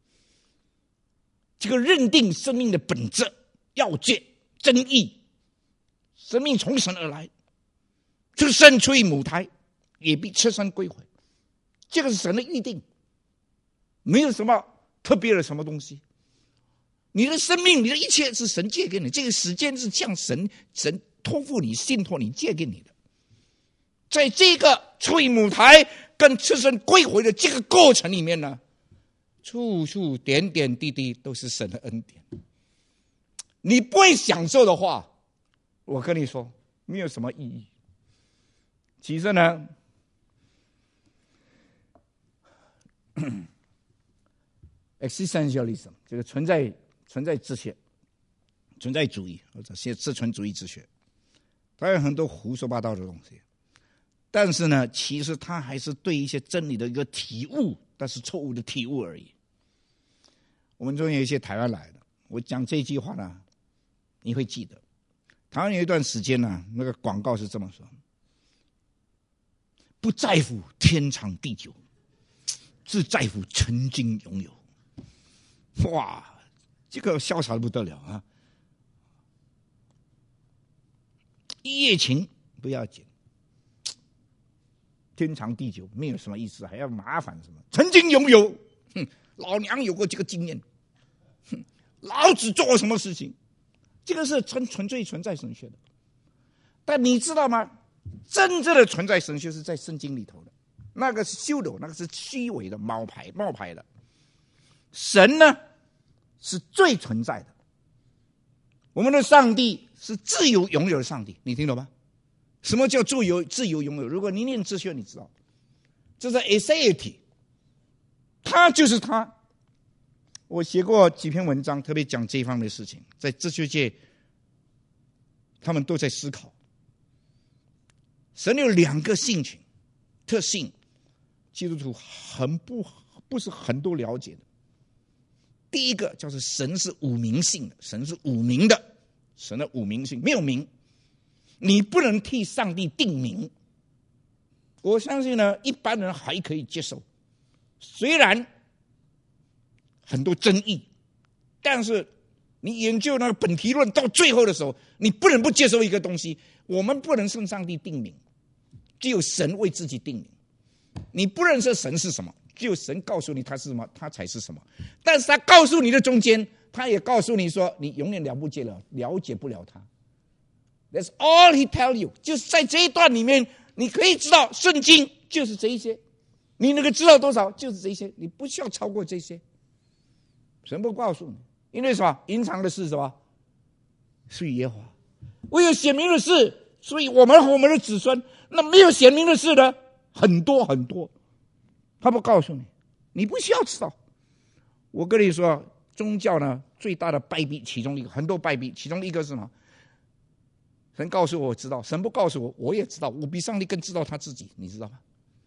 这个认定生命的本质、要诀、真意， 生命从神而来，出生出于母胎，也必赤身归回。这个是神的预定，没有什么特别的什么东西。你的生命，你的一切是神借给你，这个时间是向神神托付你、信托你、借给你的。在这个出于母胎跟赤身归回的这个过程里面呢，处处点点滴滴都是神的恩典。你不会享受的话，我跟你说，没有什么意义。其实呢，existentialism 这个存在存在哲学、存在主义或者是自存主义哲学，它有很多胡说八道的东西。但是呢，其实它还是对一些真理的一个体悟，但是错误的体悟而已。我们中间有一些台湾来的，我讲这句话呢，你会记得。台湾有一段时间呢，那个广告是这么说：不在乎天长地久，只在乎曾经拥有。哇，这个潇洒的不得了啊！一夜情不要紧，天长地久没有什么意思，还要麻烦什么？曾经拥有，哼，老娘有过这个经验，哼，老子做过什么事情？这个是纯纯粹存在神学的。但你知道吗？真正的存在神学是在圣经里头的，那个是修的，那个是虚伪的、冒牌冒牌的。神呢是最存在的，我们的上帝是自由拥有的上帝，你听懂吗？什么叫自由自由拥有？如果你念哲学，你知道，这是 aseity， 他就是他。我写过几篇文章，特别讲这一方面的事情，在哲学界，他们都在思考。神有两个性情特性，基督徒很不不是很多了解的。第一个就是神是无名性的，神是无名的，神的无名性没有名，你不能替上帝定名。我相信呢，一般人还可以接受，虽然很多争议，但是你研究那个本体论到最后的时候，你不能不接受一个东西，我们不能向上帝定名，只有神为自己定名。你不认识神是什么，只有神告诉你他是什么，他才是什么。但是他告诉你的中间，他也告诉你说，你永远了不解了，了解不了他。That's all he tell you。就是在这一段里面，你可以知道圣经就是这一些，你能够知道多少就是这些，你不需要超过这些。神不告诉你，因为什么？隐藏的是什么？是耶和华。唯有显明的事，所以我们和我们的子孙，那没有显明的事的很多很多，他不告诉你，你不需要知道。我跟你说，宗教呢最大的败笔，其中一个很多败笔，其中一个是什么？神告诉我，我知道；神不告诉我，我也知道。我比上帝更知道他自己，你知道吗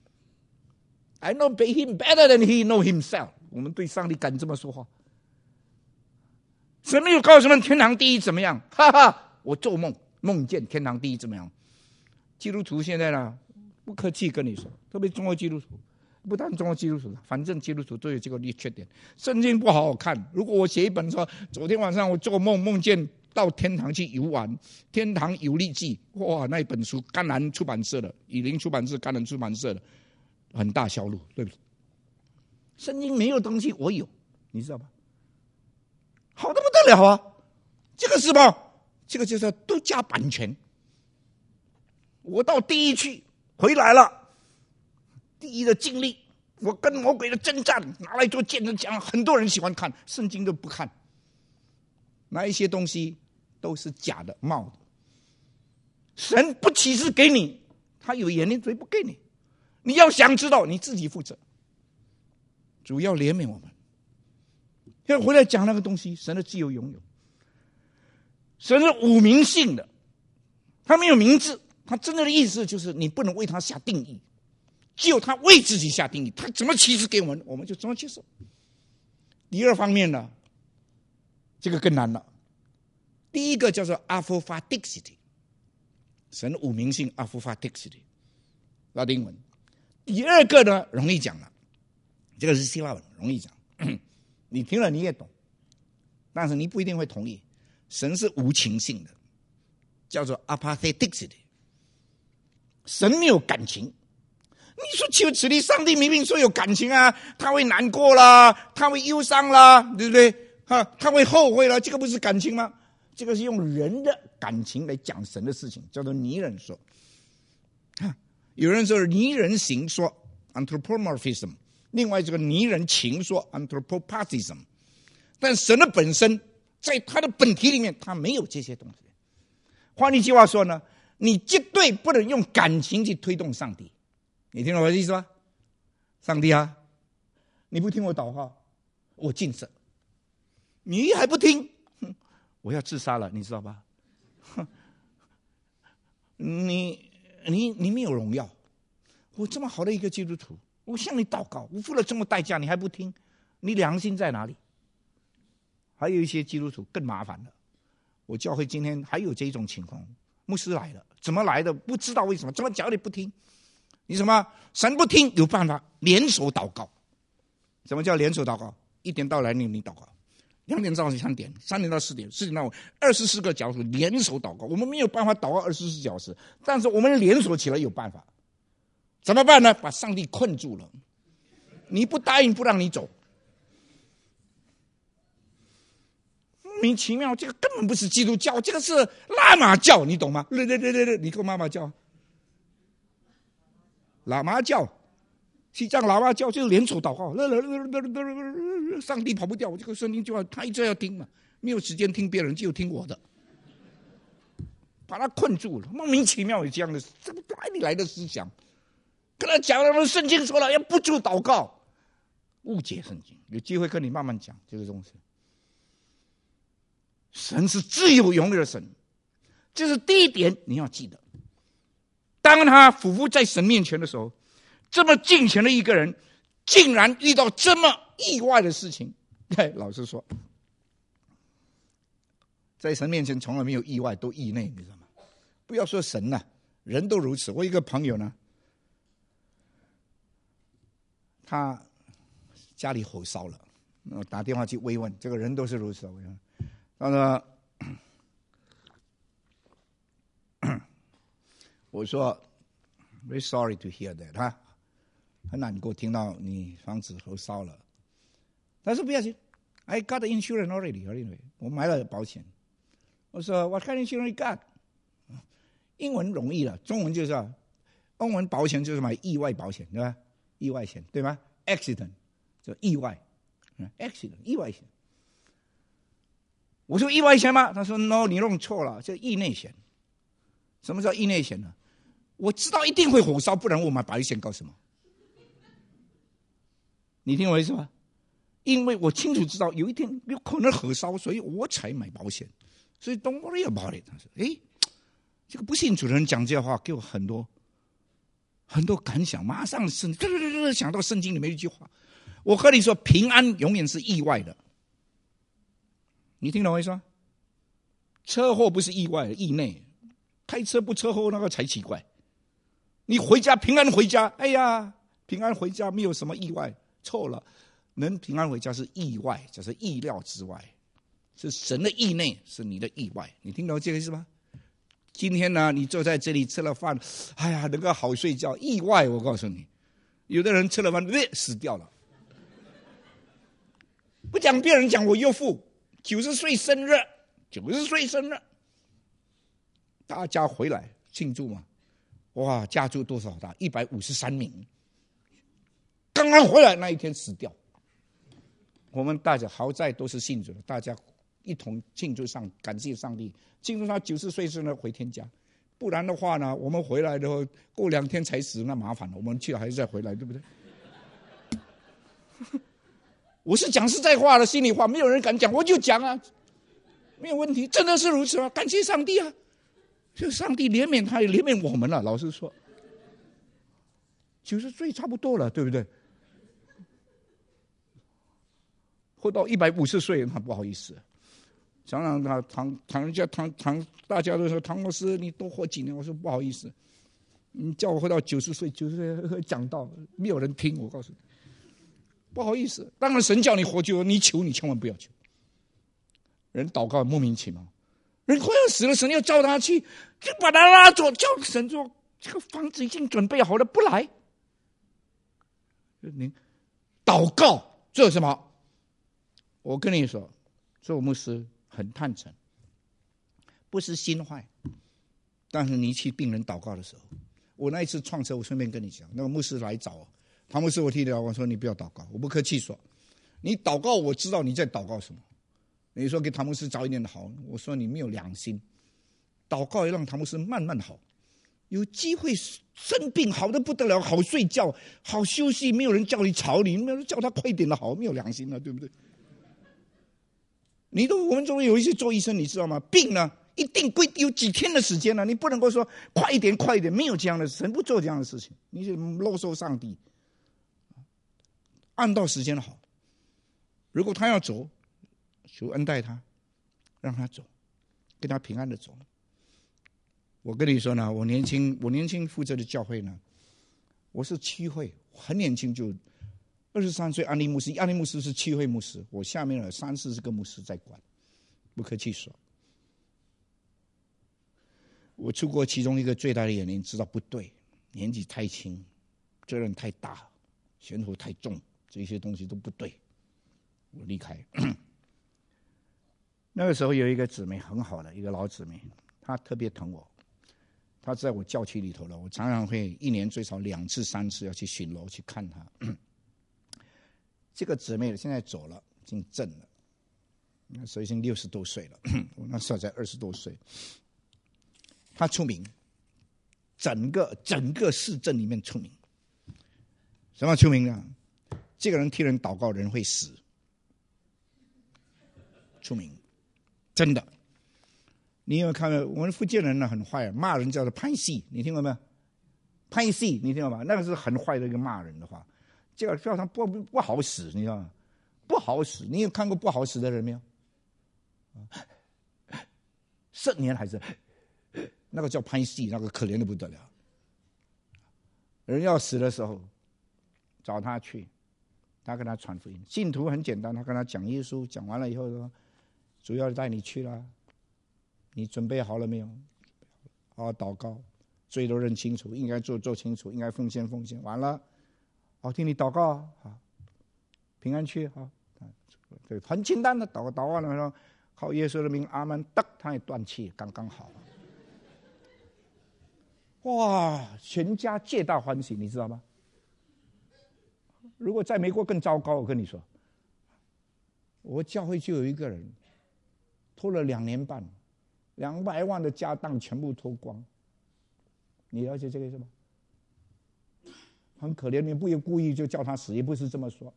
？I know him better than he know himself。我们对上帝敢这么说话。神没有告诉我们天堂地狱怎么样，哈哈！我做梦梦见天堂地狱怎么样？基督徒现在呢，不客气跟你说，特别中国基督徒，不但中国基督徒，反正基督徒都有这个缺点。圣经不好好看。如果我写一本说，昨天晚上我做梦梦见到天堂去游玩，天堂游历记，哇，那一本书甘南出版社的，以林出版社、甘南出版社的，很大销路，对不对？圣经没有东西，我有，你知道吗？好的不得了啊！这个是什么？这个就是独家版权。我到地狱去回来了，地狱的经历，我跟魔鬼的征战，拿来做见证讲，很多人喜欢看，圣经都不看。那一些东西都是假的、冒的。神不启示给你，他有眼力嘴不给你。你要想知道，你自己负责。主要怜悯我们。要回来讲那个东西，神的自由拥有，神是无名性的，他没有名字，他真正的意思就是你不能为他下定义，只有他为自己下定义，他怎么启示给我们，我们就怎么接受。第二方面呢，这个更难了。第一个叫做 apophaticity， 神的无名性 apophaticity， 拉丁文。第二个呢，容易讲了，这个是希腊文，容易讲。你听了你也懂，但是你不一定会同意。神是无情性的， 叫做 apatheticity， 神没有感情。你说求此地，上帝明明说有感情啊，他会难过啦，他会忧伤啦，对不对？啊，他会后悔了，这个不是感情吗？这个是用人的感情来讲神的事情，叫做拟人说。啊，有人说拟人形说 anthropomorphism， 另外这个拟人情说 anthropopathism。但神的本身在他的本体里面，他没有这些东西。换一句话说呢，你绝对不能用感情去推动上帝。你听懂我的意思吗？上帝啊，你不听我祷告，我禁食，你还不听，我要自杀了，你知道吧？你你你没有荣耀，我这么好的一个基督徒，我向你祷告，我付了这么代价，你还不听，你良心在哪里？还有一些基督徒更麻烦了，我教会今天还有这种情况，牧师来了，怎么来的？不知道为什么，怎么叫你不听？你什么神不听，有办法联手祷告。什么叫联手祷告？一点到来你你祷告，两点到三点，三点到四点，四点到五，二十四个小时联手祷告。我们没有办法祷告二十四小时，但是我们联手起来有办法。怎么办呢？把上帝困住了，你不答应不让你走。莫名其妙，这个根本不是基督教，这个是喇嘛教，你懂吗？对对对对对，你跟我妈妈教。喇嘛教，西藏喇嘛教就是联手祷告，上帝跑不掉，这个声音就要他一直要听嘛，没有时间听别人，就听我的，把他困住了，莫名其妙有这样的，这个哪里来的思想？跟他讲了，圣经说了要不住祷告，误解圣经，有机会跟你慢慢讲这个东西。神是自有永有的神，这是第一点你要记得。当他俯伏在神面前的时候，这么敬虔的一个人，竟然遇到这么意外的事情。老实说，在神面前从来没有意外，都意内，你知道吗？不要说神了、啊，人都如此。我一个朋友呢，他家里火烧了，我打电话去慰问，这个人都是如此。他说。我说 ，very sorry to hear that， 哈，很难过听到你房子火烧了，但是不要紧 ，I got the insurance already， anyway， 我买了保险。我说 What kind of insurance you got？ 英文容易了，中文就是，英文保险就是买意外保险，对吧？意外险，对吗 ？Accident 就意外 ，accident 意外险。我说意外险吗？他说 No， 你弄错了，这意内险。什么叫意内险呢？我知道一定会火烧，不然我买保险搞什么？你听我意思吗？因为我清楚知道有一天有可能火烧，所以我才买保险。所以 don't worry about it。他说：“哎，这个不信主的人讲这话，给我很多很多感想。马上是对对对对，想到圣经里面一句话：我和你说，平安永远是意外的。你听懂我意思吗？车祸不是意外，意内。开车不车祸那个才奇怪。你回家平安回家，哎呀，平安回家没有什么意外，错了，能平安回家是意外，这是意料之外，是神的意内，是你的意外。你听懂这个意思吗？今天呢，你坐在这里吃了饭，哎呀，能够好睡觉，意外。我告诉你，有的人吃了饭，呃，死掉了。不讲别人，讲我岳父九十岁生日，九十岁生日，大家回来庆祝嘛。哇，家住多少大？一百五十三名。刚刚回来那一天死掉。我们大家好在都是信主的，大家一同庆祝上，感谢上帝，庆祝他九十岁生日回天家。不然的话呢，我们回来的话，过两天才死，那麻烦了。我们去了还是再回来，对不对？我是讲实在话的，心里话，没有人敢讲，我就讲啊，没有问题，真的是如此啊！感谢上帝啊！就上帝怜悯他，也怜悯我们了。老实说，九十岁差不多了，对不对？活到一百五十岁，那不好意思。常常他唐唐人家唐唐大家都说唐老师你多活几年，我说不好意思，你叫我活到九十岁，九十岁会讲道，没有人听。我告诉你，不好意思。当然神叫你活久，你求你千万不要求。人祷告莫名其妙。 人快要死了，神要叫他去，就把他拉走，叫神说这个房子已经准备好了，不来。你祷告这是什么？我跟你说，做牧师很坦诚，不是心坏，但是你去病人祷告的时候，我那一次创车，我顺便跟你讲，那个牧师来找我，唐牧师，我替你祷告，我说你不要祷告，我不客气说，你祷告我知道你在祷告什么。你说给唐牧师早一点好，我说你没有良心，祷告要让唐牧师慢慢好，有机会生病好的不得了，好睡觉，好休息，没有人叫你吵你，没有人叫他快一点的好，没有良心了，对不对？你都我们周围有一些做医生，你知道吗？病呢一定归有几天的时间了，你不能够说快一点快一点，没有这样的，神不做这样的事情，你是漏受上帝，按到时间好。如果他要走，求恩待他，让他走，跟他平安的走。我跟你说呢，我年轻，我年轻负责的教会呢，我是区会，很年轻就二十三岁，安利牧师，安利牧师是区会牧师，我下面有三四十个牧师在管，不客气说。我出过其中一个最大的原因，知道不对，年纪太轻，责任太大，拳头太重，这些东西都不对，我离开。那个时候有一个姊妹很好的一个老姊妹，她特别疼我，她在我教区里头了，我常常会一年最少两次三次要去巡逻去看她。这个姊妹现在走了，已经正了，那时候已经六十多岁了，我那时候才二十多岁。她出名，整个整个市镇里面出名。什么出名呢？这个人替人祷告，人会死，出名。真的，你有没有看到我们福建人呢？很坏，骂人叫做拍戏，你听过没有？拍戏，你听过吗？那个是很坏的一个骂人的话，这个非常不不好使，你知道吗？不好使，你有看过不好使的人没有？盛年还是那个叫拍戏，那个可怜的不得了。人要死的时候，找他去，他跟他传福音。信徒很简单，他跟他讲耶稣，讲完了以后说。主要带你去了，你准备好了没有？好好祷告，罪都认清楚，应该做做清楚，应该奉献奉献。完了，好听你祷告，好，平安去，好，对，很简单的祷告，祷告完了说，靠耶稣的名，阿门，得，他也断气，刚刚好。哇，全家皆大欢喜，你知道吗？如果在美国更糟糕，我跟你说，我教会就有一个人。拖了两年半，两百万的家当全部脱光，你了解这个是吗？很可怜，你不也故意就叫他死，也不是这么说。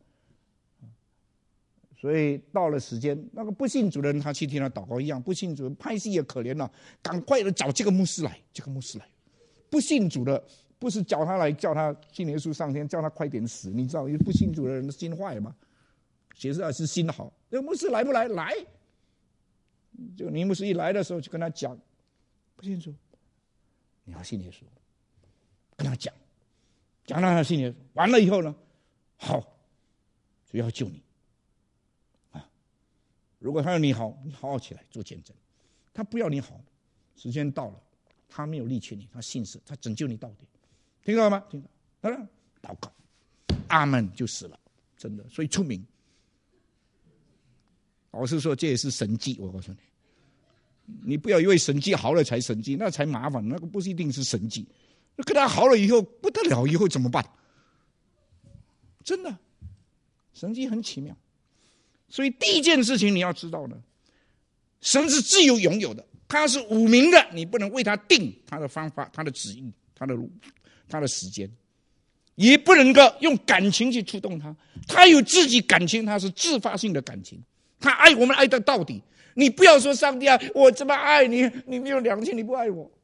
所以到了时间，那个不信主的人他去听他祷告一样，不信主拍戏也可怜了，赶快的找这个牧师来，这个牧师来。不信主的不是叫他来，叫他信耶稣上天，叫他快点死，你知道，不信主的人的心坏吗？其实是心好，这个牧师来不来？来。就尼牧师一来的时候，就跟他讲，不清楚，你要信耶稣，跟他讲，讲让他信耶稣。完了以后呢，好，主要救你啊！如果他要你好，你好好起来做见证；他不要你好，时间到了，他没有力劝你，他信神，他拯救你到底，听到了吗？听到，当然祷告，阿门就死了，真的，所以出名。老实说，这也是神迹。我告诉你，你不要以为神迹好了才神迹，那才麻烦。那个不是一定是神迹。跟他好了以后不得了，以后怎么办？真的，神迹很奇妙。所以第一件事情你要知道呢，神是自由拥有的，他是无名的，你不能为他定他的方法、他的旨意、他的路、他的时间，也不能够用感情去触动他。他有自己感情，他是自发性的感情。他爱我们爱到到底，你不要说上帝啊，我这么爱你，你没有良心，你不爱我。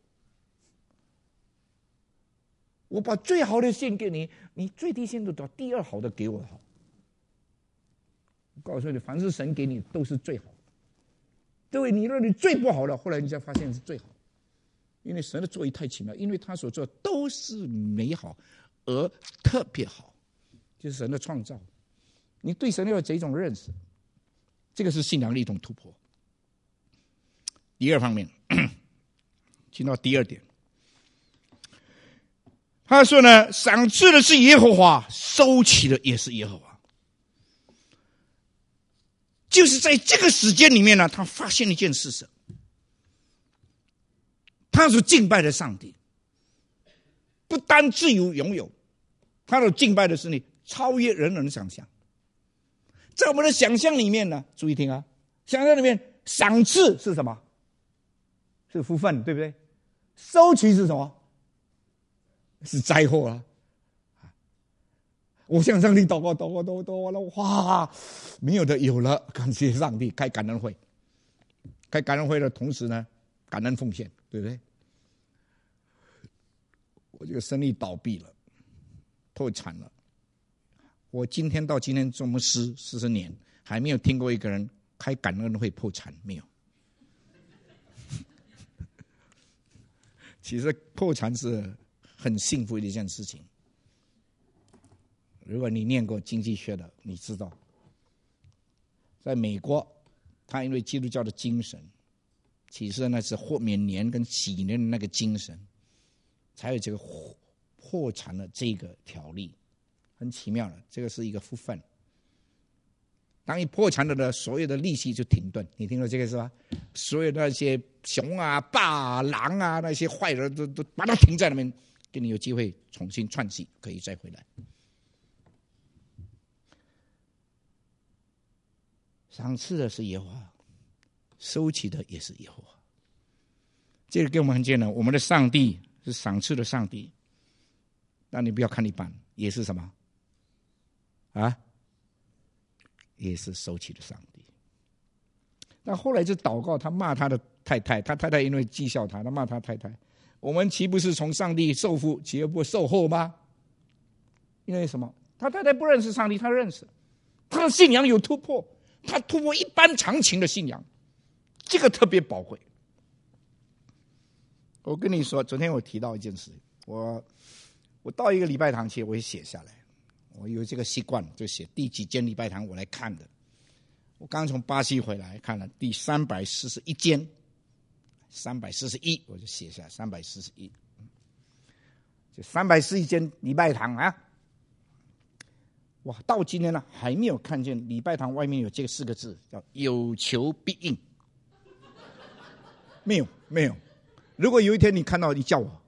我把最好的献给你，你最低限度把第二好的给我好。我告诉你，凡是神给你都是最好的。对，你认为最不好的，后来你才发现是最好的，因为神的作为太奇妙，因为他所做的都是美好而特别好，就是神的创造。你对神要有这种认识。这个是信仰的一种突破。 第二方面，进到第二点，他说呢，赏赐的是耶和华，收起的也是耶和华。就是在这个时间里面呢，他发现了一件事情，他所敬拜的上帝不单自由拥有，他所敬拜的是你超越人人的想象。在我们的想象里面呢，注意听啊，想象里面赏赐是什么？是福分，对不对？收取是什么？是灾祸啊！我向上帝祷告，祷告，祷告，祷告，哇，没有的有了，感谢上帝，开感恩会，开感恩会的同时呢，感恩奉献，对不对？我这个生意倒闭了，破产了。我今天到今天做牧师四十年，还没有听过一个人开感恩会破产，没有。其实破产是很幸福的一件事情。如果你念过经济学的，你知道，在美国，他因为基督教的精神，其实呢是豁免年跟禧年的那个精神，才有这个破产的这个条例，很奇妙的，这个是一个福分。当你破产了的，所有的利息就停顿，你听到这个是吧？所有的那些熊啊、霸啊、狼啊，那些坏人都都把它停在那边，给你有机会重新串戏，可以再回来。赏赐的是耶和华，收起的也是耶和华。这个给我们看见了，我们的上帝是赏赐的上帝，但你不要看一半，也是什么啊？也是收起的上帝。但后来就祷告，他骂他的太太，他太太因为讥笑他，他骂他太太。我们岂不是从上帝受福，岂而不受祸吗？因为什么？他太太不认识上帝，他认识，他的信仰有突破。他突破一般常情的信仰，这个特别宝贵。我跟你说，昨天我提到一件事，我我到一个礼拜堂去，我会写下来。我有这个习惯，就写第几间礼拜堂我来看的。我刚从巴西回来，看了第三百四十一间，三百四十一，我就写下三百四十一，就三百四十一间礼拜堂啊。哇，到今天呢，还没有看见礼拜堂外面有这四个字，叫有求必应。没有，没有。如果有一天你看到，你叫我。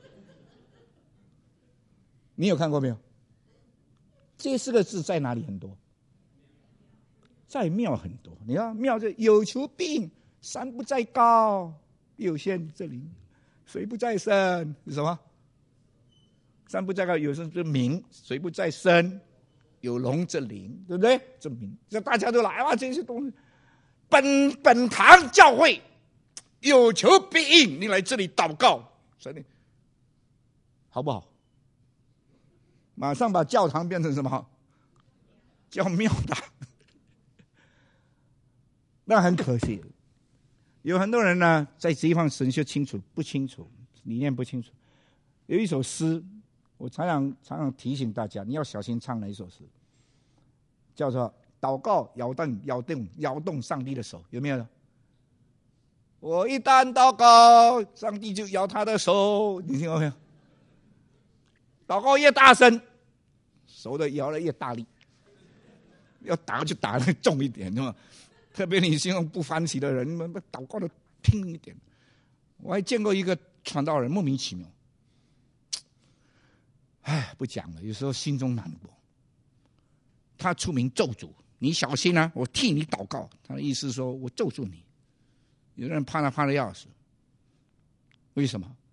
你有看过没有？这四个字在哪里很多？在庙很多。你看庙这有求必应，山不在高，有仙这里；水不在深，是什么？山不在高，有时是名；水不在深。有龙则灵，对不对？证明这大家都来啊，这些东西。本本堂教会有求必应，你来这里祷告，真的好不好？马上把教堂变成什么？叫庙堂。那很可惜，有很多人呢在这一方神学清楚不清楚，理念不清楚。有一首诗。我常常常常提醒大家，你要小心唱哪一首诗，叫做祷告摇动摇动摇动上帝的手，有没有？我一旦祷告，上帝就摇他的手，你听过没有？祷告越大声，手的摇的越大力，要打就打得重一点，特别你心中不欢喜的人，祷告的拼一点。我还见过一个传道人莫名其妙。哎，不讲了，有时候心中难过。他出名咒诅，你小心啊！我替你祷告。他的意思是说我咒诅你。有人怕他怕得要死，为什么？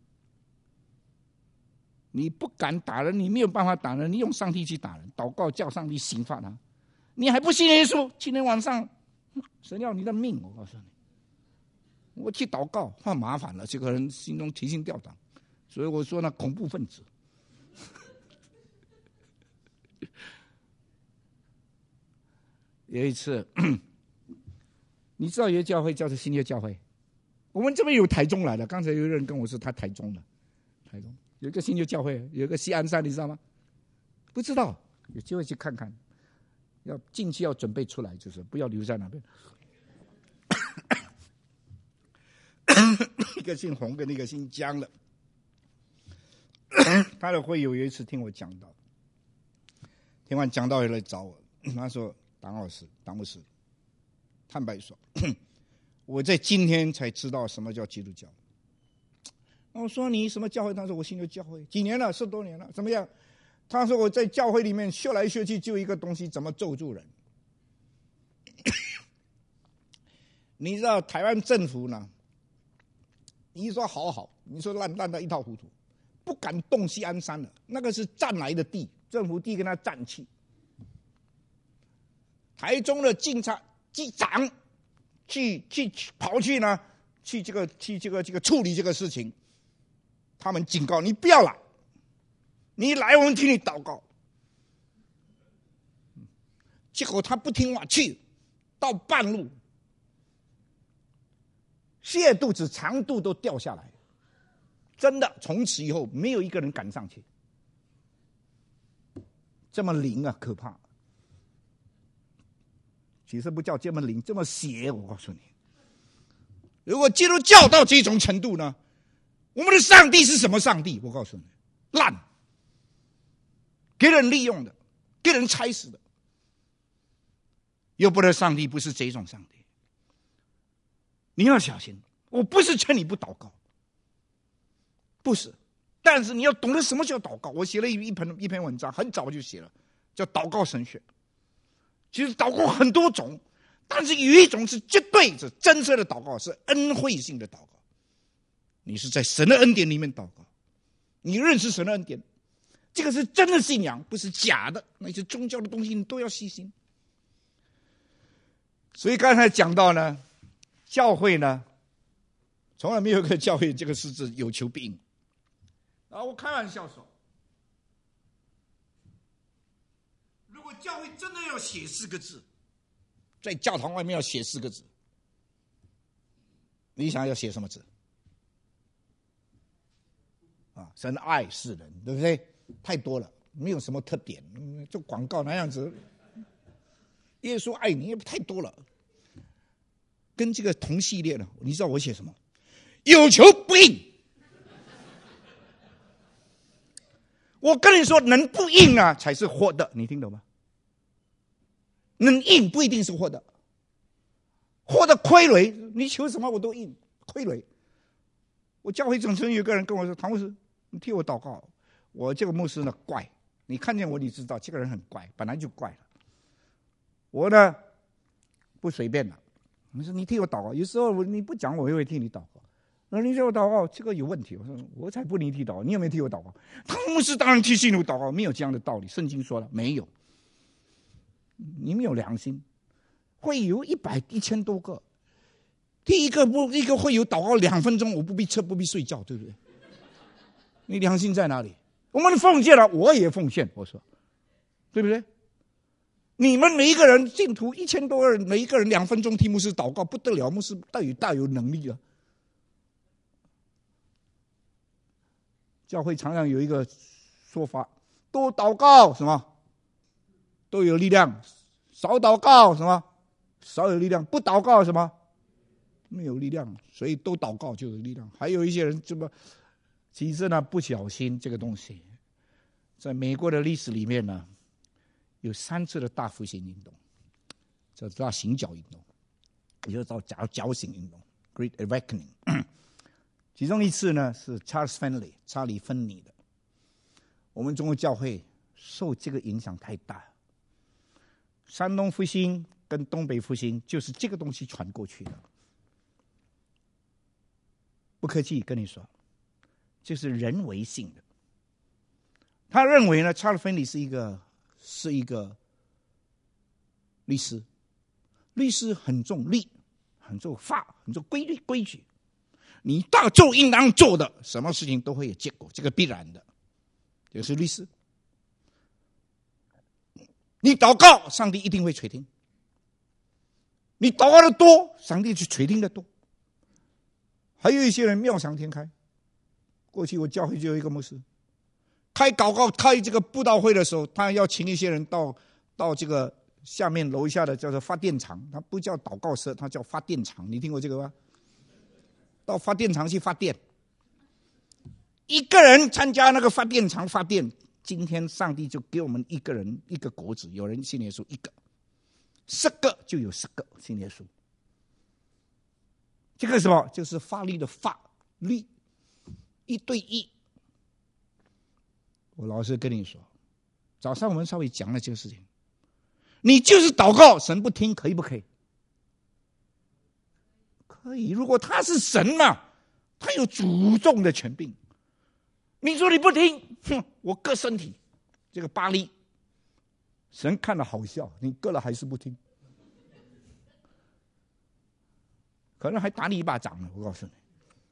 你不敢打人，你没有办法打人，你用上帝去打人，祷告叫上帝刑罚他，你还不信耶稣？今天晚上神要你的命，我告诉你，我去祷告，怕麻烦了，这个人心中提心吊胆，所以我说呢，恐怖分子。有一次，你知道有个教会叫做新约教会，我们这边有台中来的。刚才有人跟我说他台中的，台中有一个新约教会，有一个西安山，你知道吗？不知道，有机会去看看。要近期要准备出来，就是不要留在那边。 一个姓洪跟一个姓江的，他的会友有一次听我讲道，听完讲道以来找我，他说：“党老师，党牧师，坦白说，我在今天才知道什么叫基督教。”我说：“你什么教会？”他说：“我信的教会几年了，十多年了，怎么样？”他说：“我在教会里面学来学去，就一个东西，怎么咒住人。”你知道台湾政府呢？你说好好，你说烂烂到一塌糊涂，不敢动西安山了，那个是占来的地，政府地跟他占去。台中的警察机长去去跑去呢，去这个去这个这个处理这个事情，他们警告你不要来，你来我们替你祷告。结果他不听话，去到半路。泻肚子长度都掉下来，真的，从此以后没有一个人敢上去，这么灵啊，可怕！其实不叫这么灵，这么邪。我告诉你，如果基督教到这种程度呢，我们的上帝是什么上帝？我告诉你，烂，给人利用的，给人差死的。又不得上帝不是这种上帝。你要小心，我不是劝你不祷告，不是，但是你要懂得什么叫祷告。我写了一篇一篇文章，很早就写了，叫祷告神学。其实祷告很多种，但是有一种是绝对是真实的祷告，是恩惠性的祷告。你是在神的恩典里面祷告，你认识神的恩典，这个是真的信仰，不是假的。那些宗教的东西你都要细心。所以刚才讲到呢，教会呢，从来没有一个教会这个事字有求必应。啊，我开玩笑说，如果教会真的要写四个字，在教堂外面要写四个字，你想要写什么字？啊，神爱世人，对不对？太多了，没有什么特点，做广告那样子。耶稣爱你也太多了。跟这个同系列的，你知道我写什么？有求不应。我跟你说，能不应啊，才是活的，你听懂吗？能应不一定是活的，活的傀儡，你求什么我都应，傀儡。我教会总曾有个人跟我说：“唐牧师，你替我祷告。”我这个牧师呢怪，你看见我你知道这个人很怪，本来就怪了。我呢不随便了。你说你替我祷告，有时候你不讲，我也会替你祷告。那你替我祷告，这个有问题。我说我才不你替祷告，你有没有替我祷告？他牧师当然替信徒祷告，没有这样的道理。圣经说了没有？你没有良心。会有一百一千多个，第一个不一个会有祷告两分钟，我不必吃不必睡觉，对不对？你良心在哪里？我们奉献了，我也奉献。我说，对不对？你们每一个人信徒一千多人，每一个人两分钟替牧师祷告，不得了，牧师大有大有能力啊！教会常常有一个说法：多祷告什么都有力量，少祷告什么少有力量，不祷告什么没有力量。所以多祷告就有力量。还有一些人这么，其实呢不小心这个东西，在美国的历史里面呢。有三次的大复兴运动，叫大行脚运动，也就是叫脚脚醒运动 （Great Awakening）。其中一次呢是 Charles Finney 查理芬尼的。我们中国教会受这个影响太大，山东复兴跟东北复兴就是这个东西传过去的。不客气跟你说，这是人为性的。他认为呢，查理芬尼是一个。是一个律师，律师很重律，很重法，很重规律规矩。你大做应当做的，什么事情都会有结果，这个必然的。这是律师。你祷告，上帝一定会垂听。你祷告的多，上帝就垂听的多。还有一些人妙想天开。过去我教会就有一个牧师。开祷告开这个布道会的时候，他要请一些人到到这个下面楼下的叫做发电厂，他不叫祷告社，他叫发电厂。你听过这个吗？ 到发电厂去发电，一个人参加那个发电厂发电，今天上帝就给我们一个人一个果子，有人信耶稣一个，十个就有十个信耶稣。这个什么？就是法律的法律，一对一。我老实跟你说，早上我们稍微讲了这个事情，你就是祷告，神不听，可以不可以？可以。如果他是神嘛，他有主动的权柄。你说你不听，哼，我割身体，这个巴力，神看了好笑，你割了还是不听，可能还打你一巴掌呢。我告诉你，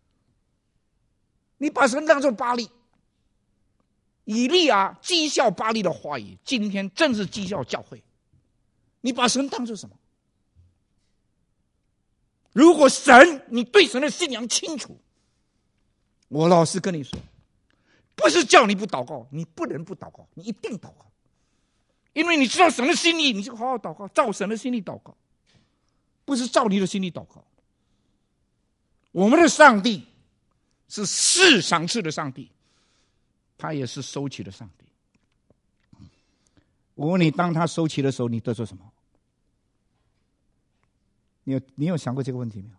你把神当作巴力。以利亚讥笑巴力的话语，今天正是讥笑教会。你把神当作什么？如果神，你对神的信仰清楚，我老实跟你说，不是叫你不祷告，你不能不祷告，你一定祷告，因为你知道神的心意，你就好好祷告，照神的心意祷告，不是照你的心意祷告。我们的上帝是赐赏赐的上帝，他也是收取的上帝。我问你，当他收取的时候，你得做什么？你有你有想过这个问题没有？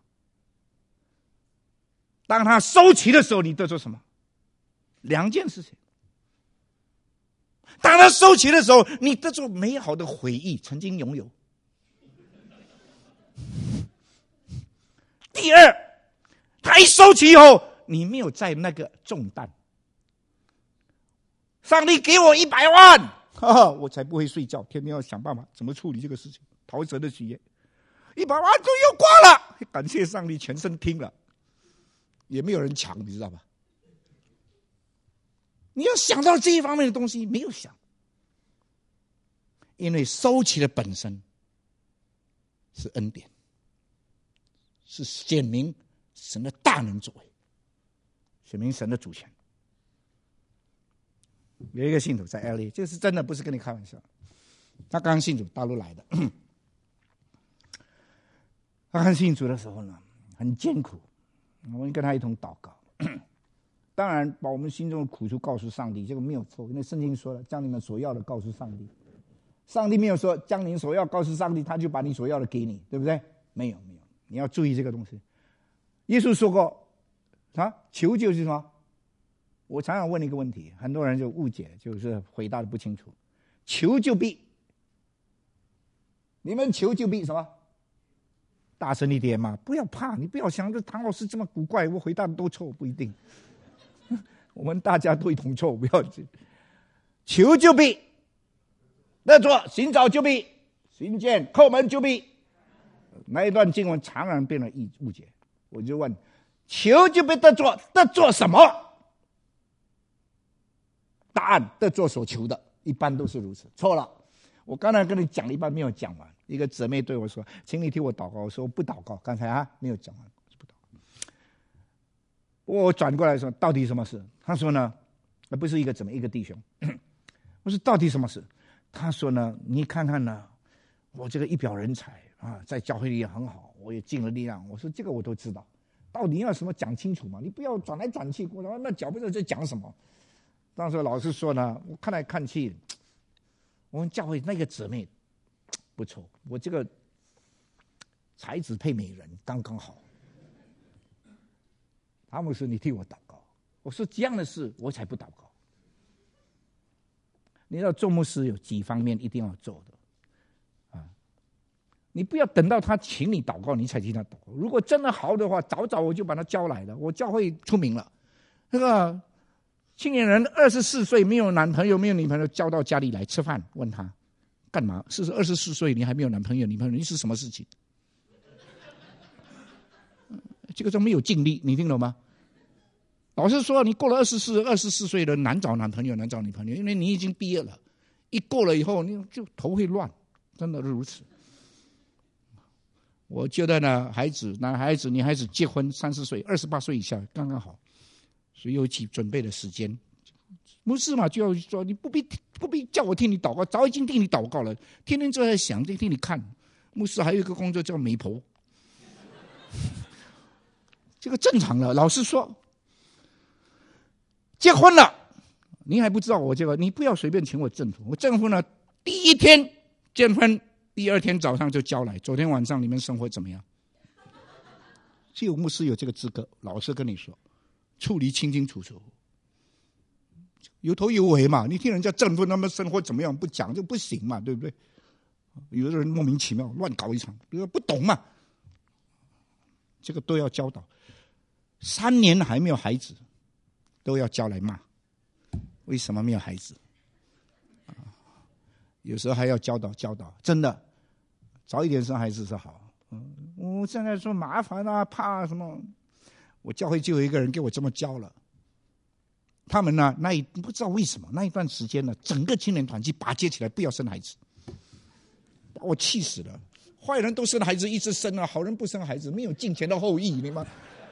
当他收取的时候，你得做什么？两件事情。当他收取的时候，你得做美好的回忆，曾经拥有。第二，他一收取以后，你没有在那个重担。上帝给我一百万，哈哈，我才不会睡觉，天天要想办法怎么处理这个事情，讨神的喜悦。一百万就又挂了，感谢上帝，全身听了，也没有人抢，你知道吧？你要想到这一方面的东西，没有想，因为收起的本身是恩典，是显明神的大能作为，显明神的主权。有一个信徒在 L A， 这是真的，不是跟你开玩笑。他刚信主，大陆来的。他刚信主的时候呢，很艰苦，我们跟他一同祷告。当然，把我们心中的苦处告诉上帝，这个没有错，因为圣经说了，将你们所要的告诉上帝。上帝没有说将你所要告诉上帝，他就把你所要的给你，对不对？没有，没有，你要注意这个东西。耶稣说过，啊，求就是什么？我常常问一个问题，很多人就误解，就是回答的不清楚。求就必，你们求就必什么？大声一点嘛，不要怕，你不要想着唐老师这么古怪，我回答的都错，不一定。我们大家都一同错，不要紧。求就必，得着；寻找就必，寻见；叩门就必。那一段经文常常变了误解，我就问：求就必得着，得着什么？答案得做所求的，一般都是如此。错了，我刚才跟你讲了一半没有讲完。一个姊妹对我说：“请你替我祷告。”我说：“我不祷告。”刚才啊没有讲完，不祷告。我转过来说：“到底什么事？”他说呢，不是一个姊妹，一个弟兄。我说：“到底什么事？”他说呢：“你看看呢，我这个一表人才啊，在教会里也很好，我也尽了力量。”我说：“这个我都知道，到底要什么讲清楚嘛？你不要转来转去，我说那讲不知道在讲什么。”当时老师说呢，我看来看去，我们教会那个姊妹不错，我这个才子配美人刚刚好。他们说你替我祷告，我说这样的事我才不祷告。你知道做牧师有几方面一定要做的啊？你不要等到他请你祷告，你才替他祷告。如果真的好的话，早早我就把他叫来了。我教会出名了，那个青年人二十四岁没有男朋友没有女朋友，叫到家里来吃饭，问他干嘛？是二十四岁你还没有男朋友女朋友，你是什么事情？这个叫没有尽力，你听懂吗？老实说，你过了二十四二十四岁了，难找男朋友难找女朋友，因为你已经毕业了，一过了以后你就头会乱，真的如此。我觉得呢，孩子男孩子女孩子结婚三十岁二十八岁以下刚刚好，所以有起准备的时间。牧师嘛，就要说你不必不必叫我替你祷告，早已经替你祷告了，天天就在想，替你看。牧师还有一个工作叫媒婆， 这个正常的。老实说，结婚了，你还不知道我结婚，你不要随便请我证婚。我证婚了，第一天结婚，第二天早上就交来。昨天晚上你们生活怎么样？只有牧师有这个资格，老实跟你说，处理清清楚楚，有头有尾嘛。你听人家证婚，他们生活怎么样不讲就不行嘛，对不对？有的人莫名其妙乱搞一场，不懂嘛，这个都要教导。三年还没有孩子，都要教来骂，为什么没有孩子？有时候还要教导教导，真的，早一点生孩子是好。嗯，我现在说麻烦啊，怕什么？我教会就有一个人给我这么教了。他们呢，那一不知道为什么那一段时间呢，整个青年团去拔接起来，不要生孩子，把我气死了。坏人都生孩子一直生啊，好人不生孩子，没有敬虔的后裔，你们。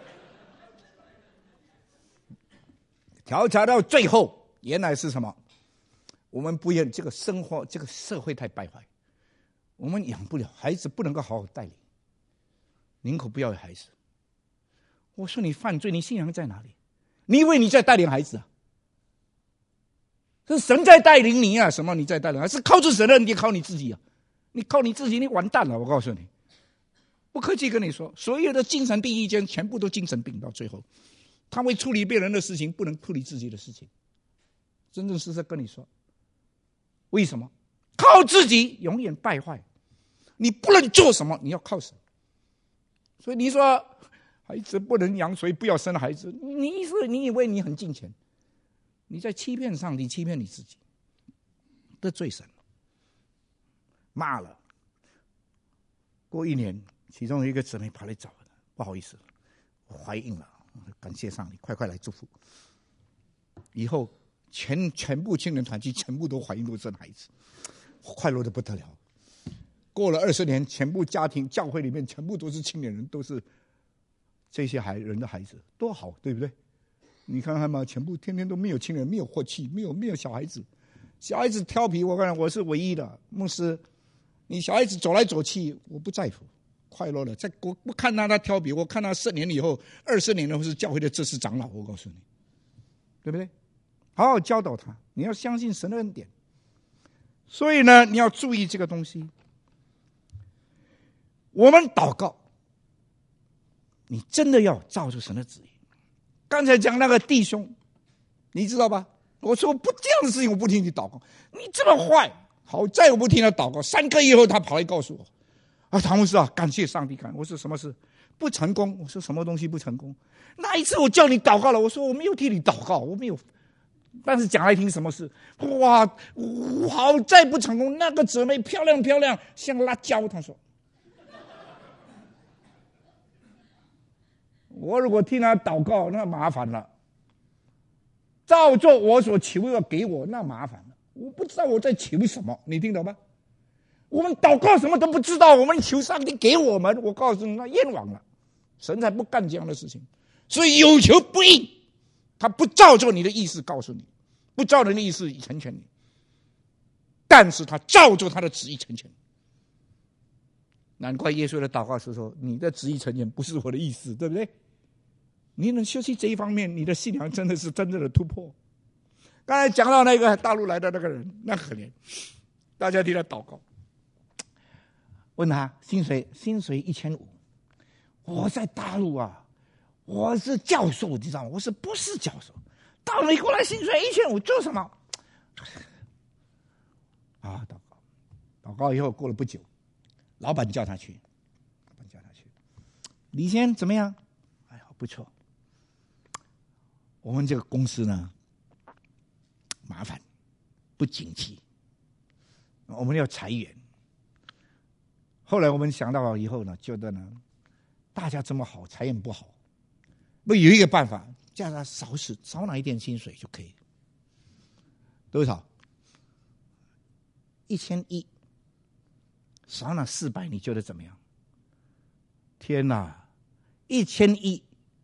调查到最后，原来是什么？我们不愿这个生活，这个社会太败坏，我们养不了孩子，不能够好好带领，宁可不要有孩子。我说你犯罪，你信仰在哪里？你以为你在带领孩子啊？是神在带领你啊？什么你在带领？还是靠着神的恩典，靠你自己啊？你靠你自己，你完蛋了！我告诉你，不客气跟你说，所有的精神病医间全部都精神病，到最后，他会处理别人的事情，不能处理自己的事情。真正是在跟你说，为什么？靠自己永远败坏，你不能做什么，你要靠神。所以你说孩子不能养，所以不要生孩子。你意思你以为你很敬虔，你在欺骗上帝，欺骗你自己，得罪神。骂了，过一年，其中有一个姊妹跑来找我，不好意思，我怀孕了，感谢上帝，快快来祝福。以后全全部青年团体全部都怀孕都生孩子，快乐的不得了。过了二十年，全部家庭教会里面全部都是青年人，都是这些孩人的孩子，多好，对不对？你看看嘛，全部天天都没有亲人，没有祸气，没有没有小孩子，小孩子调皮，我看我是唯一的牧师。你小孩子走来走去，我不在乎，快乐了。在我不看他他调皮，我看他十年以后、二十年后是教会的正式长老，我告诉你，对不对？好好教导他，你要相信神的恩典。所以呢，你要注意这个东西。我们祷告，你真的要照着神的旨意。刚才讲那个弟兄，你知道吧？我说不这样的事情，我不听你祷告，你这么坏。好在我不听他祷告，三个月后他跑来告诉我，啊，唐牧师啊，感谢上帝看。我说什么事？不成功。我说什么东西不成功？那一次我叫你祷告了，我说我没有替你祷告，我没有。但是讲来听什么事？哇，好在不成功。那个姊妹漂亮漂亮，像辣椒。他说，我如果替他祷告，那麻烦了。照做我所求的给我，那麻烦了。我不知道我在求什么，你听懂吗？我们祷告什么都不知道，我们求上帝给我们，我告诉你，那冤枉了，神才不干这样的事情。所以有求不应，他不照着你的意思告诉你，不照着你的意思成全你，但是他照着他的旨意成全。难怪耶稣的祷告是说，你的旨意成全不是我的意思，对不对？你能学习这一方面，你的信仰真的是真正的突破。刚才讲到那个大陆来的那个人，那可怜，大家替他祷告，问他薪水薪水一千五，我在大陆啊，我是教授，你知道吗？我是博士教授，到美国来薪水一千五做什么？啊，祷告，祷告以后过了不久，老板叫他去，老板叫他去，李先怎么样？哎呀，不错，我们这个公司呢。麻烦，不景气，我们要裁员。后来我们想到以后呢，觉得呢，大家这么好，裁员不好，不有一个办法，叫他少使少拿一点薪水就可以。多少？一千一，少拿四百，你觉得怎么样？天哪，一千一！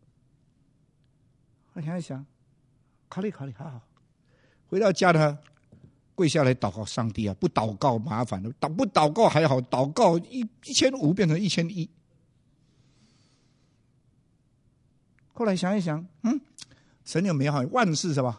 我想一想，考虑考虑，好好。回到家呢，跪下来祷告上帝啊！不祷告麻烦了，祷不祷告还好，祷告一一千五变成一千一， 后来想一想，嗯，神有美好，万事是吧？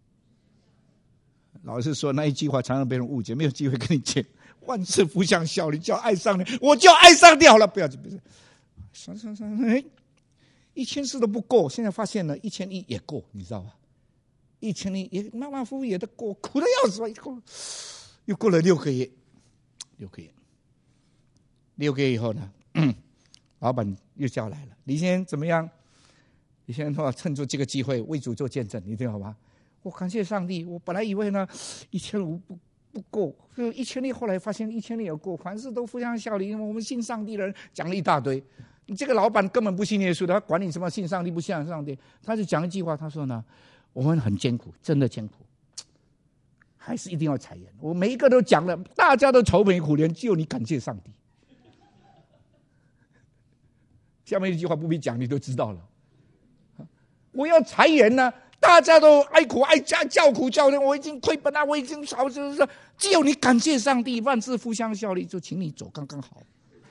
老师说那一句话常常被人误解，没有机会跟你讲。万事互相效力，叫爱上你，我就爱上掉了。不要，不是，算算算，哎，一千四都不够，现在发现了一千一也够，你知道吧？一千一也马马虎虎也得够，苦的要死吧？够，又过了六个月，六个月，六个月以后呢，嗯、老板又叫来了，李先生怎么样？李先生说趁住这个机会为主做见证，你听好吧？我感谢上帝，我本来以为呢一千五不。不够，就一千例，后来发现一千例也够，凡事都互相效力。因为我们信上帝的人讲了一大堆，你这个老板根本不信耶稣的，他管你什么信上帝不信上帝，他就讲一句话，他说呢，我们很艰苦，真的艰苦，还是一定要采盐。我每一个都讲了，大家都愁眉苦脸，只有你感谢上帝。下面一句话不必讲，你都知道了。我要裁员呢。大家都哀苦哀家叫苦叫累，我已经亏本了，我已经少就是只有你感谢上帝，万事互相效力，就请你走刚刚好。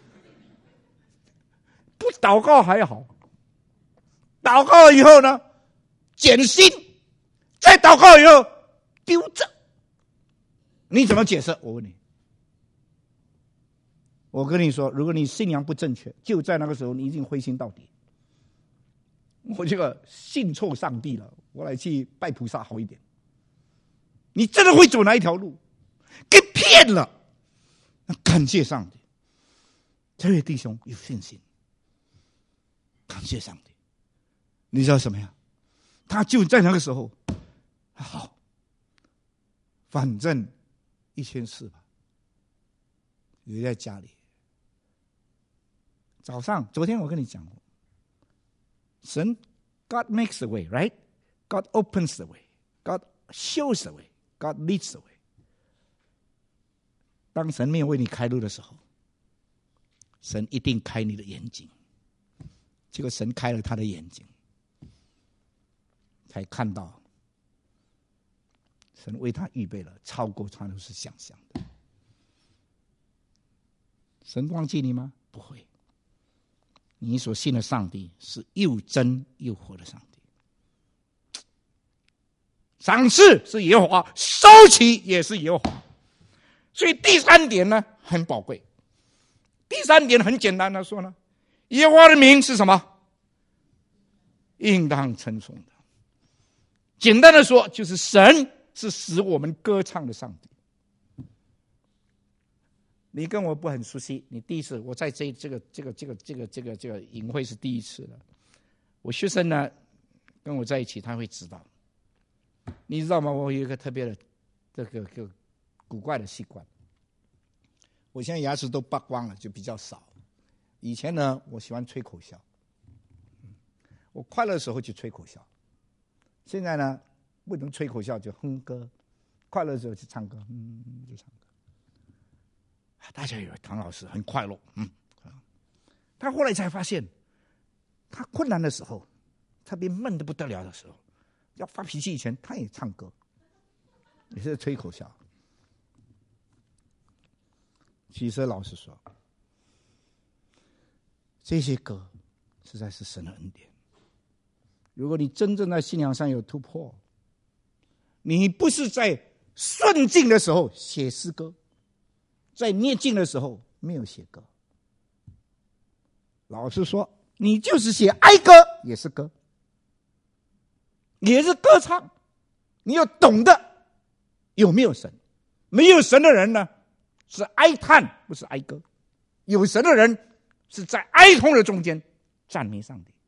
不祷告还好，祷告了以后呢，减薪，再祷告以后丢这，你怎么解释？我问你，我跟你说，如果你信仰不正确，就在那个时候，你一定灰心到底。我这个信错上帝了，我来去拜菩萨好一点。你真的会走哪一条路？给骗了，那感谢上帝。这位弟兄有信心，感谢上帝。你知道什么呀？他就在那个时候，好，反正一千四吧，留在家里。早上，昨天我跟你讲过。神 God makes the way, right? God opens the way. God shows the way. God leads the way. 当神没有为你开路的时候，神一定开你的眼睛。结果神开了他的眼睛，才看到神为他预备了超过他都是想象的。神忘记你吗？不会。你所信的上帝是又真又活的上帝，赏赐是耶和华，收起也是耶和华。所以第三点呢很宝贵，第三点很简单的说呢，耶和华的名是什么？应当称颂的。简单的说，就是神是使我们歌唱的上帝。你跟我不很熟悉，你第一次我在这这个这个这个这个这个这个营会是第一次了。我学生呢跟我在一起，他会知道。你知道吗？我有一个特别的这个个古怪的习惯。我现在牙齿都拔光了，就比较少。以前呢，我喜欢吹口哨。我快乐的时候就吹口哨。现在呢，不能吹口哨就哼歌，快乐的时候就唱歌，嗯，就唱歌。大家以为唐老师很快乐，嗯，他后来才发现，他困难的时候，特别闷得不得了的时候，要发脾气以前，他也唱歌，也是吹口哨。其实老实说，这些歌实在是神的恩典。如果你真正在信仰上有突破，你不是在顺境的时候写诗歌，在逆境的时候没有写歌。老实说，你就是写哀歌也是歌，也是歌唱。你要懂得有没有神。没有神的人呢，是哀叹，不是哀歌。有神的人是在哀痛的中间赞美上帝，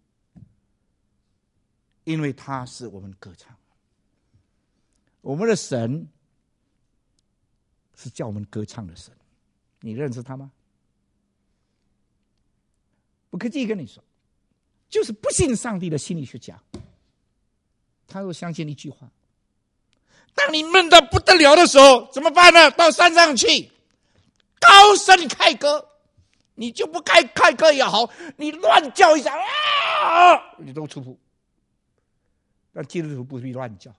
因为他是我们歌唱。我们的神是叫我们歌唱的神，你认识他吗？不客气跟你说，就是不信上帝的心理学家，他都相信一句话：当你闷得不得了的时候，怎么办呢？到山上去，高声开歌。你就不该开歌也好，你乱叫一下啊，你都出谱。但基督徒不必乱叫。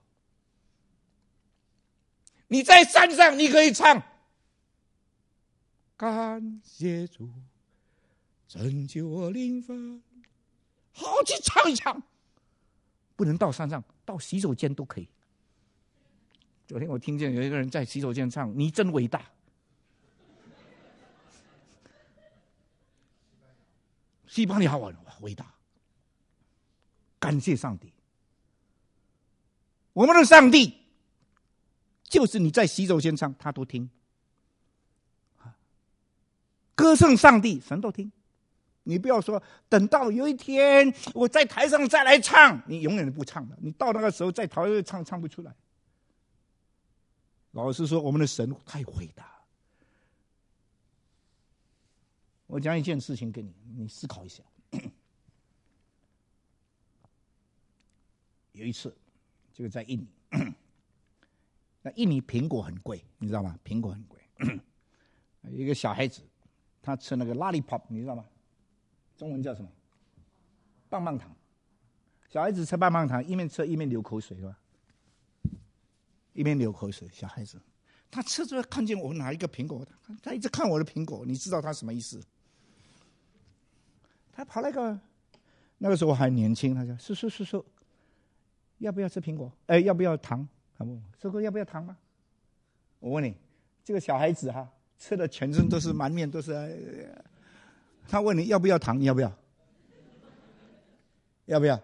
你在山上，你可以唱。感谢主，拯救我灵魂，好去唱一唱。 不能到山上，到洗手间都可以。昨天我听见有一个人在洗手间唱：“你真伟大。”西班牙文伟大，感谢上帝。我们的上帝就是你在洗手间唱，他都听。歌颂上帝，神都听。你不要说等到有一天我在台上再来唱，你永远不唱了。你到那个时候再台上唱，唱不出来。老实说，我们的神太伟大。我讲一件事情给你，你思考一下。有一次，这个在印尼，那印尼苹果很贵，你知道吗？苹果很贵。有一个小孩子，他吃那个 lollipop， 你知道吗？中文叫什么？棒棒糖。小孩子吃棒棒糖，一面吃一面流口水，是吧？一面流口水，小孩子，他吃着看见我拿一个苹果，他一直看我的苹果，你知道他什么意思？他跑来个，那个时候我还年轻，他说：“叔叔叔叔，要不要吃苹果？哎，要不要糖？叔叔要不要糖吗？”我问你，这个小孩子哈，吃的全身都是满面都是、呃，他问你要不要糖？你要不要？要不要？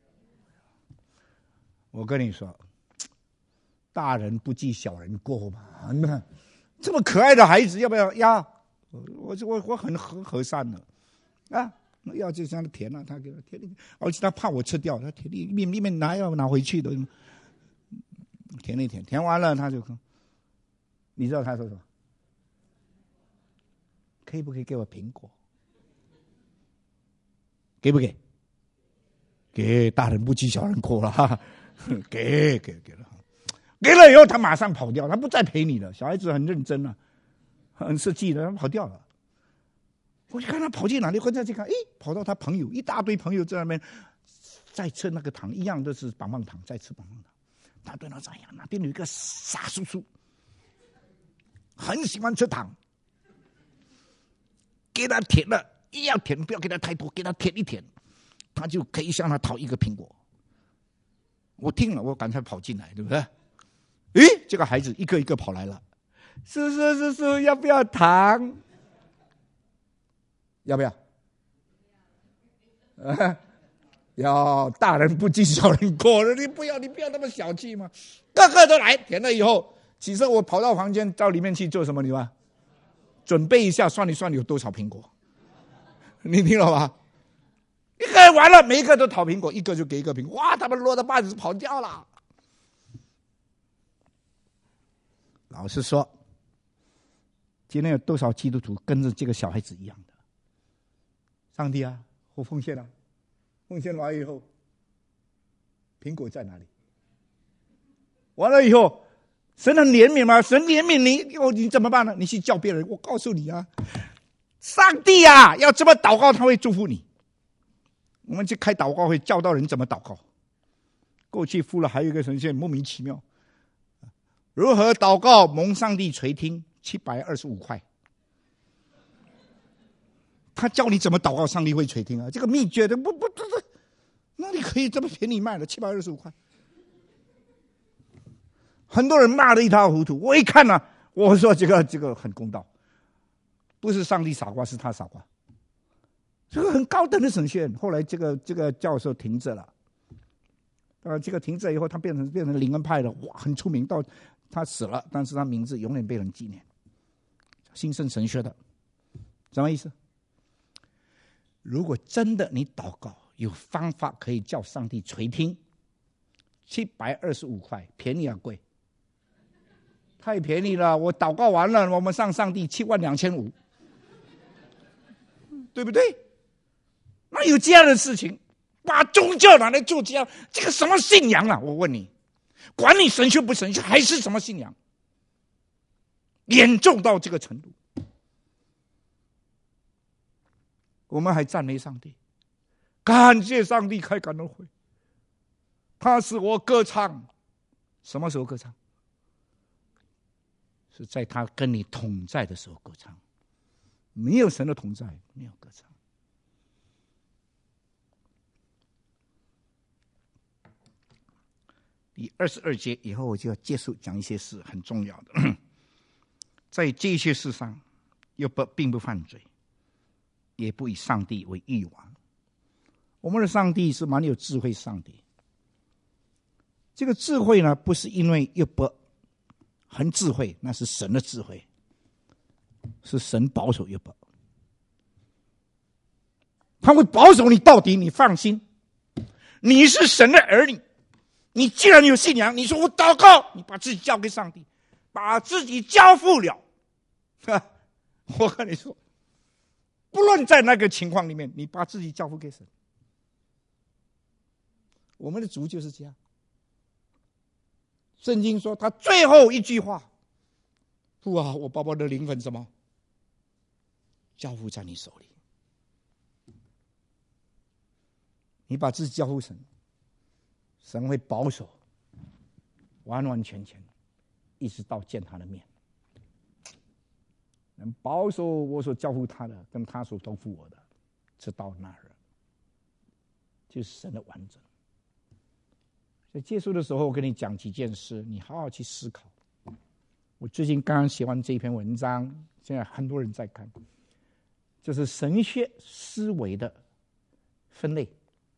我跟你说，大人不计小人过嘛。你看，这么可爱的孩子，要不要要？我我我很很和善的，啊。要就这样填了、啊，他给他填，而且他怕我吃掉，他填里面里面拿要拿回去的，填一填，填完了他就，你知道他说什么？可以不可以给我苹果？给不给？给，大人不计小人过了哈，给给给了，给了以后他马上跑掉，他不再陪你了。小孩子很认真啊，很实际的，他跑掉了。我就看他跑进哪里，回再去看，诶，跑到他朋友一大堆朋友在那边，在吃那个糖，一样都是棒棒糖，在吃棒棒糖。他对他讲呀，那边有一个傻叔叔，很喜欢吃糖，给他舔了，一样舔，不要给他太多，给他舔一舔，他就可以向他讨一个苹果。我听了，我赶快跑进来，对不对？诶，这个孩子一个一个跑来了，叔叔叔叔，要不要糖？要不要？啊，要，大人不计小人过了，你不要，你不要那么小气嘛！个个都来，填了以后，其实我跑到房间到里面去做什么？你吧，准备一下，算一算有多少苹果，你听了吧？一个人完了，每一个都讨苹果，一个就给一个苹果，哇，他们落的把子跑掉了。老实说，今天有多少基督徒跟着这个小孩子一样的？上帝啊，我奉献了，奉献完以后，苹果在哪里？完了以后，神很怜悯吗？神怜悯你，哦，你怎么办呢？你去叫别人。我告诉你啊，上帝啊，要这么祷告，他会祝福你。我们去开祷告会，教导人怎么祷告。过去付了还有一个神仙莫名其妙，如何祷告蒙上帝垂听，七百二十五块。他教你怎么祷告，上帝会垂听啊！这个秘诀的不不不不，那你可以这么便宜卖了七百二十五块。很多人骂得一塌糊涂，我一看呢、啊，我说这个这个很公道，不是上帝傻瓜，是他傻瓜。这个很高等的神学，后来这个这个教授停着了。呃，这个停着以后，他变成变成灵恩派了，哇，很出名。到他死了，但是他名字永远被人纪念。兴盛神学的，什么意思？如果真的你祷告有方法可以叫上帝垂听，七百二十五块，便宜啊贵？太便宜了！我祷告完了，我们上上帝七万两千五，对不对？那有这样的事情，把宗教拿来做这样，这个什么信仰啊？我问你，管你神学不神学，还是什么信仰？严重到这个程度。我们还赞美上帝，感谢上帝开感恩会，他使我歌唱。什么时候歌唱？是在他跟你同在的时候歌唱。没有神的同在，没有歌唱。 第二十二节以后，我就要结束讲一些事很重要的。在这些事上，约伯并不犯罪，也不以上帝为义王。我们的上帝是蛮有智慧上帝。这个智慧呢，不是因为约伯很智慧，那是神的智慧，是神保守约伯。他会保守你到底，你放心，你是神的儿女。你既然有信仰，你说我祷告，你把自己交给上帝，把自己交付了。我跟你说，不论在那个情况里面，你把自己交付给神。我们的主就是这样。圣经说他最后一句话：父啊，我宝宝的灵魂什么？交付在你手里。你把自己交付神，神会保守，完完全全，一直到见他的面。能保守我所交付他的，跟他所交付我的，直到那日，就是神的完整。在结束的时候，我跟你讲几件事，你好好去思考。我最近刚刚写完这一篇文章，现在很多人在看，就是神学思维的分类。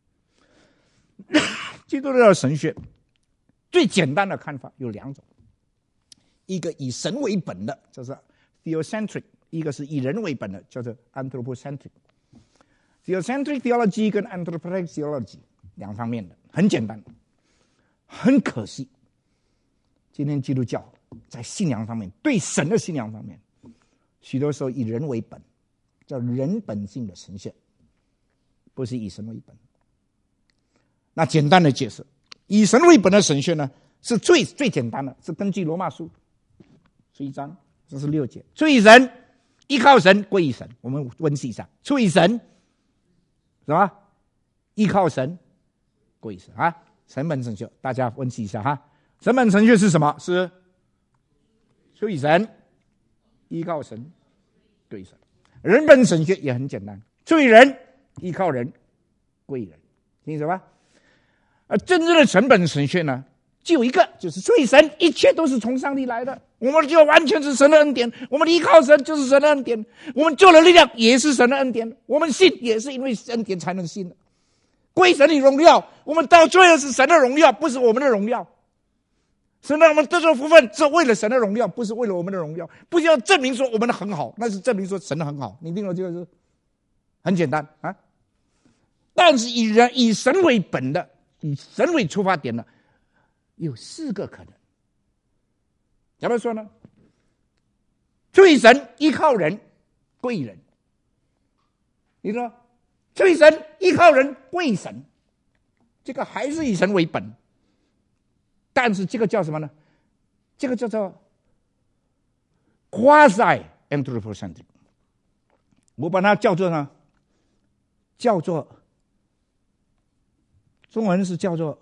基督教神学最简单的看法有两种，一个以神为本的，就是 theocentric， 一个是以人为本的，叫做 anthropocentric。theocentric theology 跟 anthropocentric theology 两方面的，很简单。很可惜，今天基督教在信仰方面，对神的信仰方面，许多时候以人为本，叫人本性的神学，不是以神为本。那简单的解释，以神为本的神学呢，是最最简单的，是根据罗马书十一章这是六节，出于神，依靠神，归于神。我们温习一下，出于神，是吧？依靠神，归于神啊。神本神学，大家温习一下哈。神本神学是什么？是出于神，依靠神，归于神。人本神学也很简单，出于人，依靠人，归于人，听懂吧？而真正的神本神学呢，只有一个，就是出于神，一切都是从上帝来的。我们就完全是神的恩典，我们依靠神就是神的恩典，我们救了力量也是神的恩典，我们信也是因为恩典才能信的。归神的荣耀，我们到最后是神的荣耀，不是我们的荣耀。神让我们得着福分，是为了神的荣耀，不是为了我们的荣耀。不需要证明说我们的很好，那是证明说神的很好。你听了就是很简单啊。但是以人以神为本的，以神为出发点的，有四个可能。怎么说呢？出于神，依靠人，归人。你说？出于神，依靠人，归神，这个还是以神为本，但是这个叫什么呢？这个叫做 quasi anthropocentric， 我把它叫做呢，叫做中文是叫做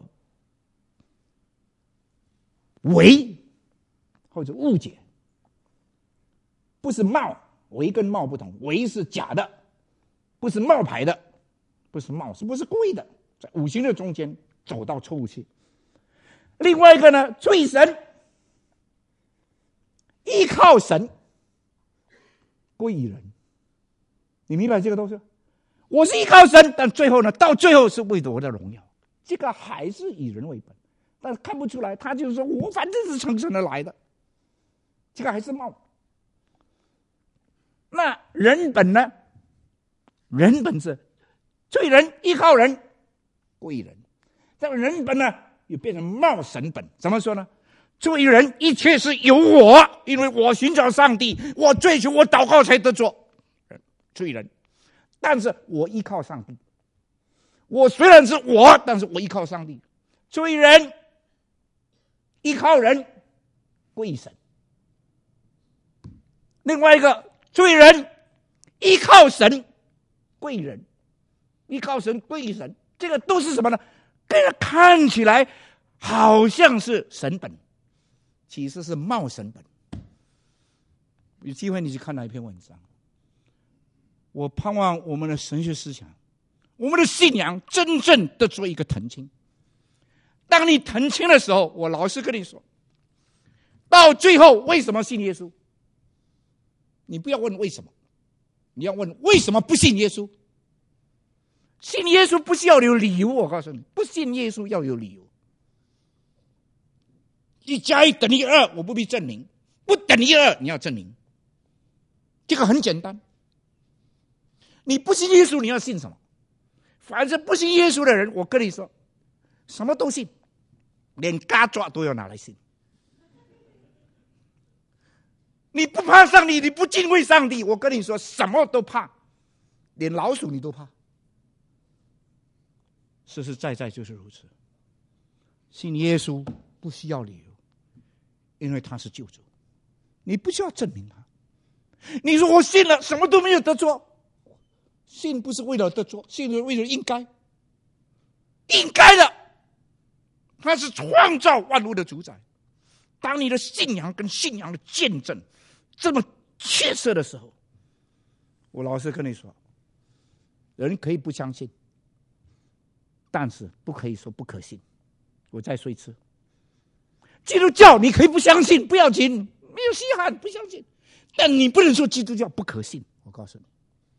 伪或者误解，不是冒，伪跟冒不同，伪是假的，不是冒牌的。不是冒，是不是故意的？在五行的中间走到错误去。另外一个呢，出于神，依靠神，归于人。你明白这个东西？我是依靠神，但最后呢，到最后是为了我的荣耀，这个还是以人为本，但是看不出来，他就是说我反正是从神而来的，这个还是冒。那人本呢？人本是出于人，依靠人，归于人。这个人本呢，又变成冒神本。怎么说呢？出于人，一切是由我，因为我寻找上帝，我追求，我祷告才得着。出于人，但是我依靠上帝。我虽然是我，但是我依靠上帝。出于人，依靠人，归于神。另外一个，出于人，依靠神，归于人。依靠神，归于神，这个都是什么呢？跟人看起来好像是神本，其实是冒神本。有机会你去看那一篇文章。我盼望我们的神学思想，我们的信仰真正的做一个澄清。 当你澄清的时候，我老实跟你说，到最后为什么信耶稣？你不要问为什么，你要问为什么不信耶稣？信耶稣不是要有理由，我告诉你，不信耶稣要有理由。一加一等于二，我不必证明；不等于二，你要证明。这个很简单。你不信耶稣，你要信什么？反正不信耶稣的人，我跟你说，什么都信，连嘎爪都要拿来信。你不怕上帝，你不敬畏上帝，我跟你说，什么都怕，连老鼠你都怕。实实在在就是如此。信耶稣不需要理由，因为他是救主，你不需要证明他。你说我信了，什么都没有得着，信不是为了得着，信是为了应该，应该的。他是创造万物的主宰。当你的信仰跟信仰的见证这么切实的时候，我老实跟你说，人可以不相信，但是不可以说不可信。我再说一次，基督教你可以不相信，不要紧，没有稀罕，不相信，但你不能说基督教不可信。我告诉你，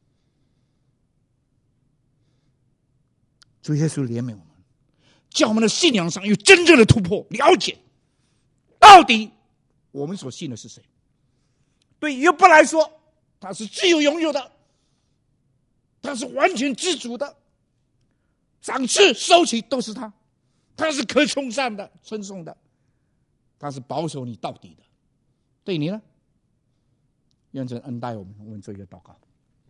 主耶稣怜悯我们，叫我们的信仰上有真正的突破，了解到底我们所信的是谁。对约伯来说，他是自由拥有的，他是完全自主的，赏赐收取都是他，他是可崇尚的称颂的，他是保守你到底的。对你呢？愿神恩待我们。我们做一个祷告。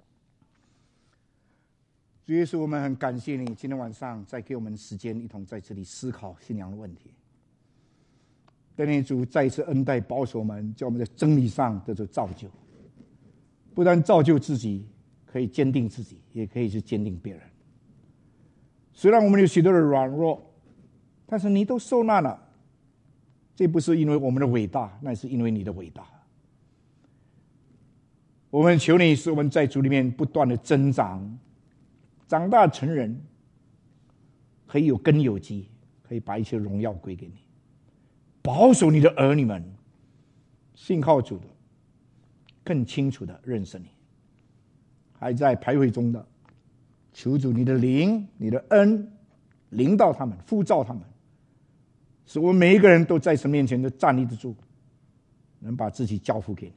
主耶稣，我们很感谢你今天晚上再给我们时间，一同在这里思考信仰的问题。但愿主再一次恩待保守我们，叫我们在真理上得到造就，不但造就自己，可以坚定自己，也可以去坚定别人。虽然我们有许多的软弱，但是你都受难了，这不是因为我们的伟大，那是因为你的伟大。我们求你使我们在主里面不断的增长，长大成人，可以有根有基，可以把一切荣耀归给你。保守你的儿女们信靠主的更清楚的认识你，还在徘徊中的，求主你的灵你的恩临到他们，呼召他们，使我们每一个人都在神面前都站立得住，能把自己交付给你，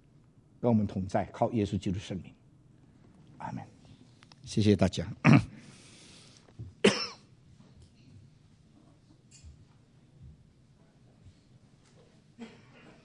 跟我们同在，靠耶稣基督圣名，阿们。谢谢大家。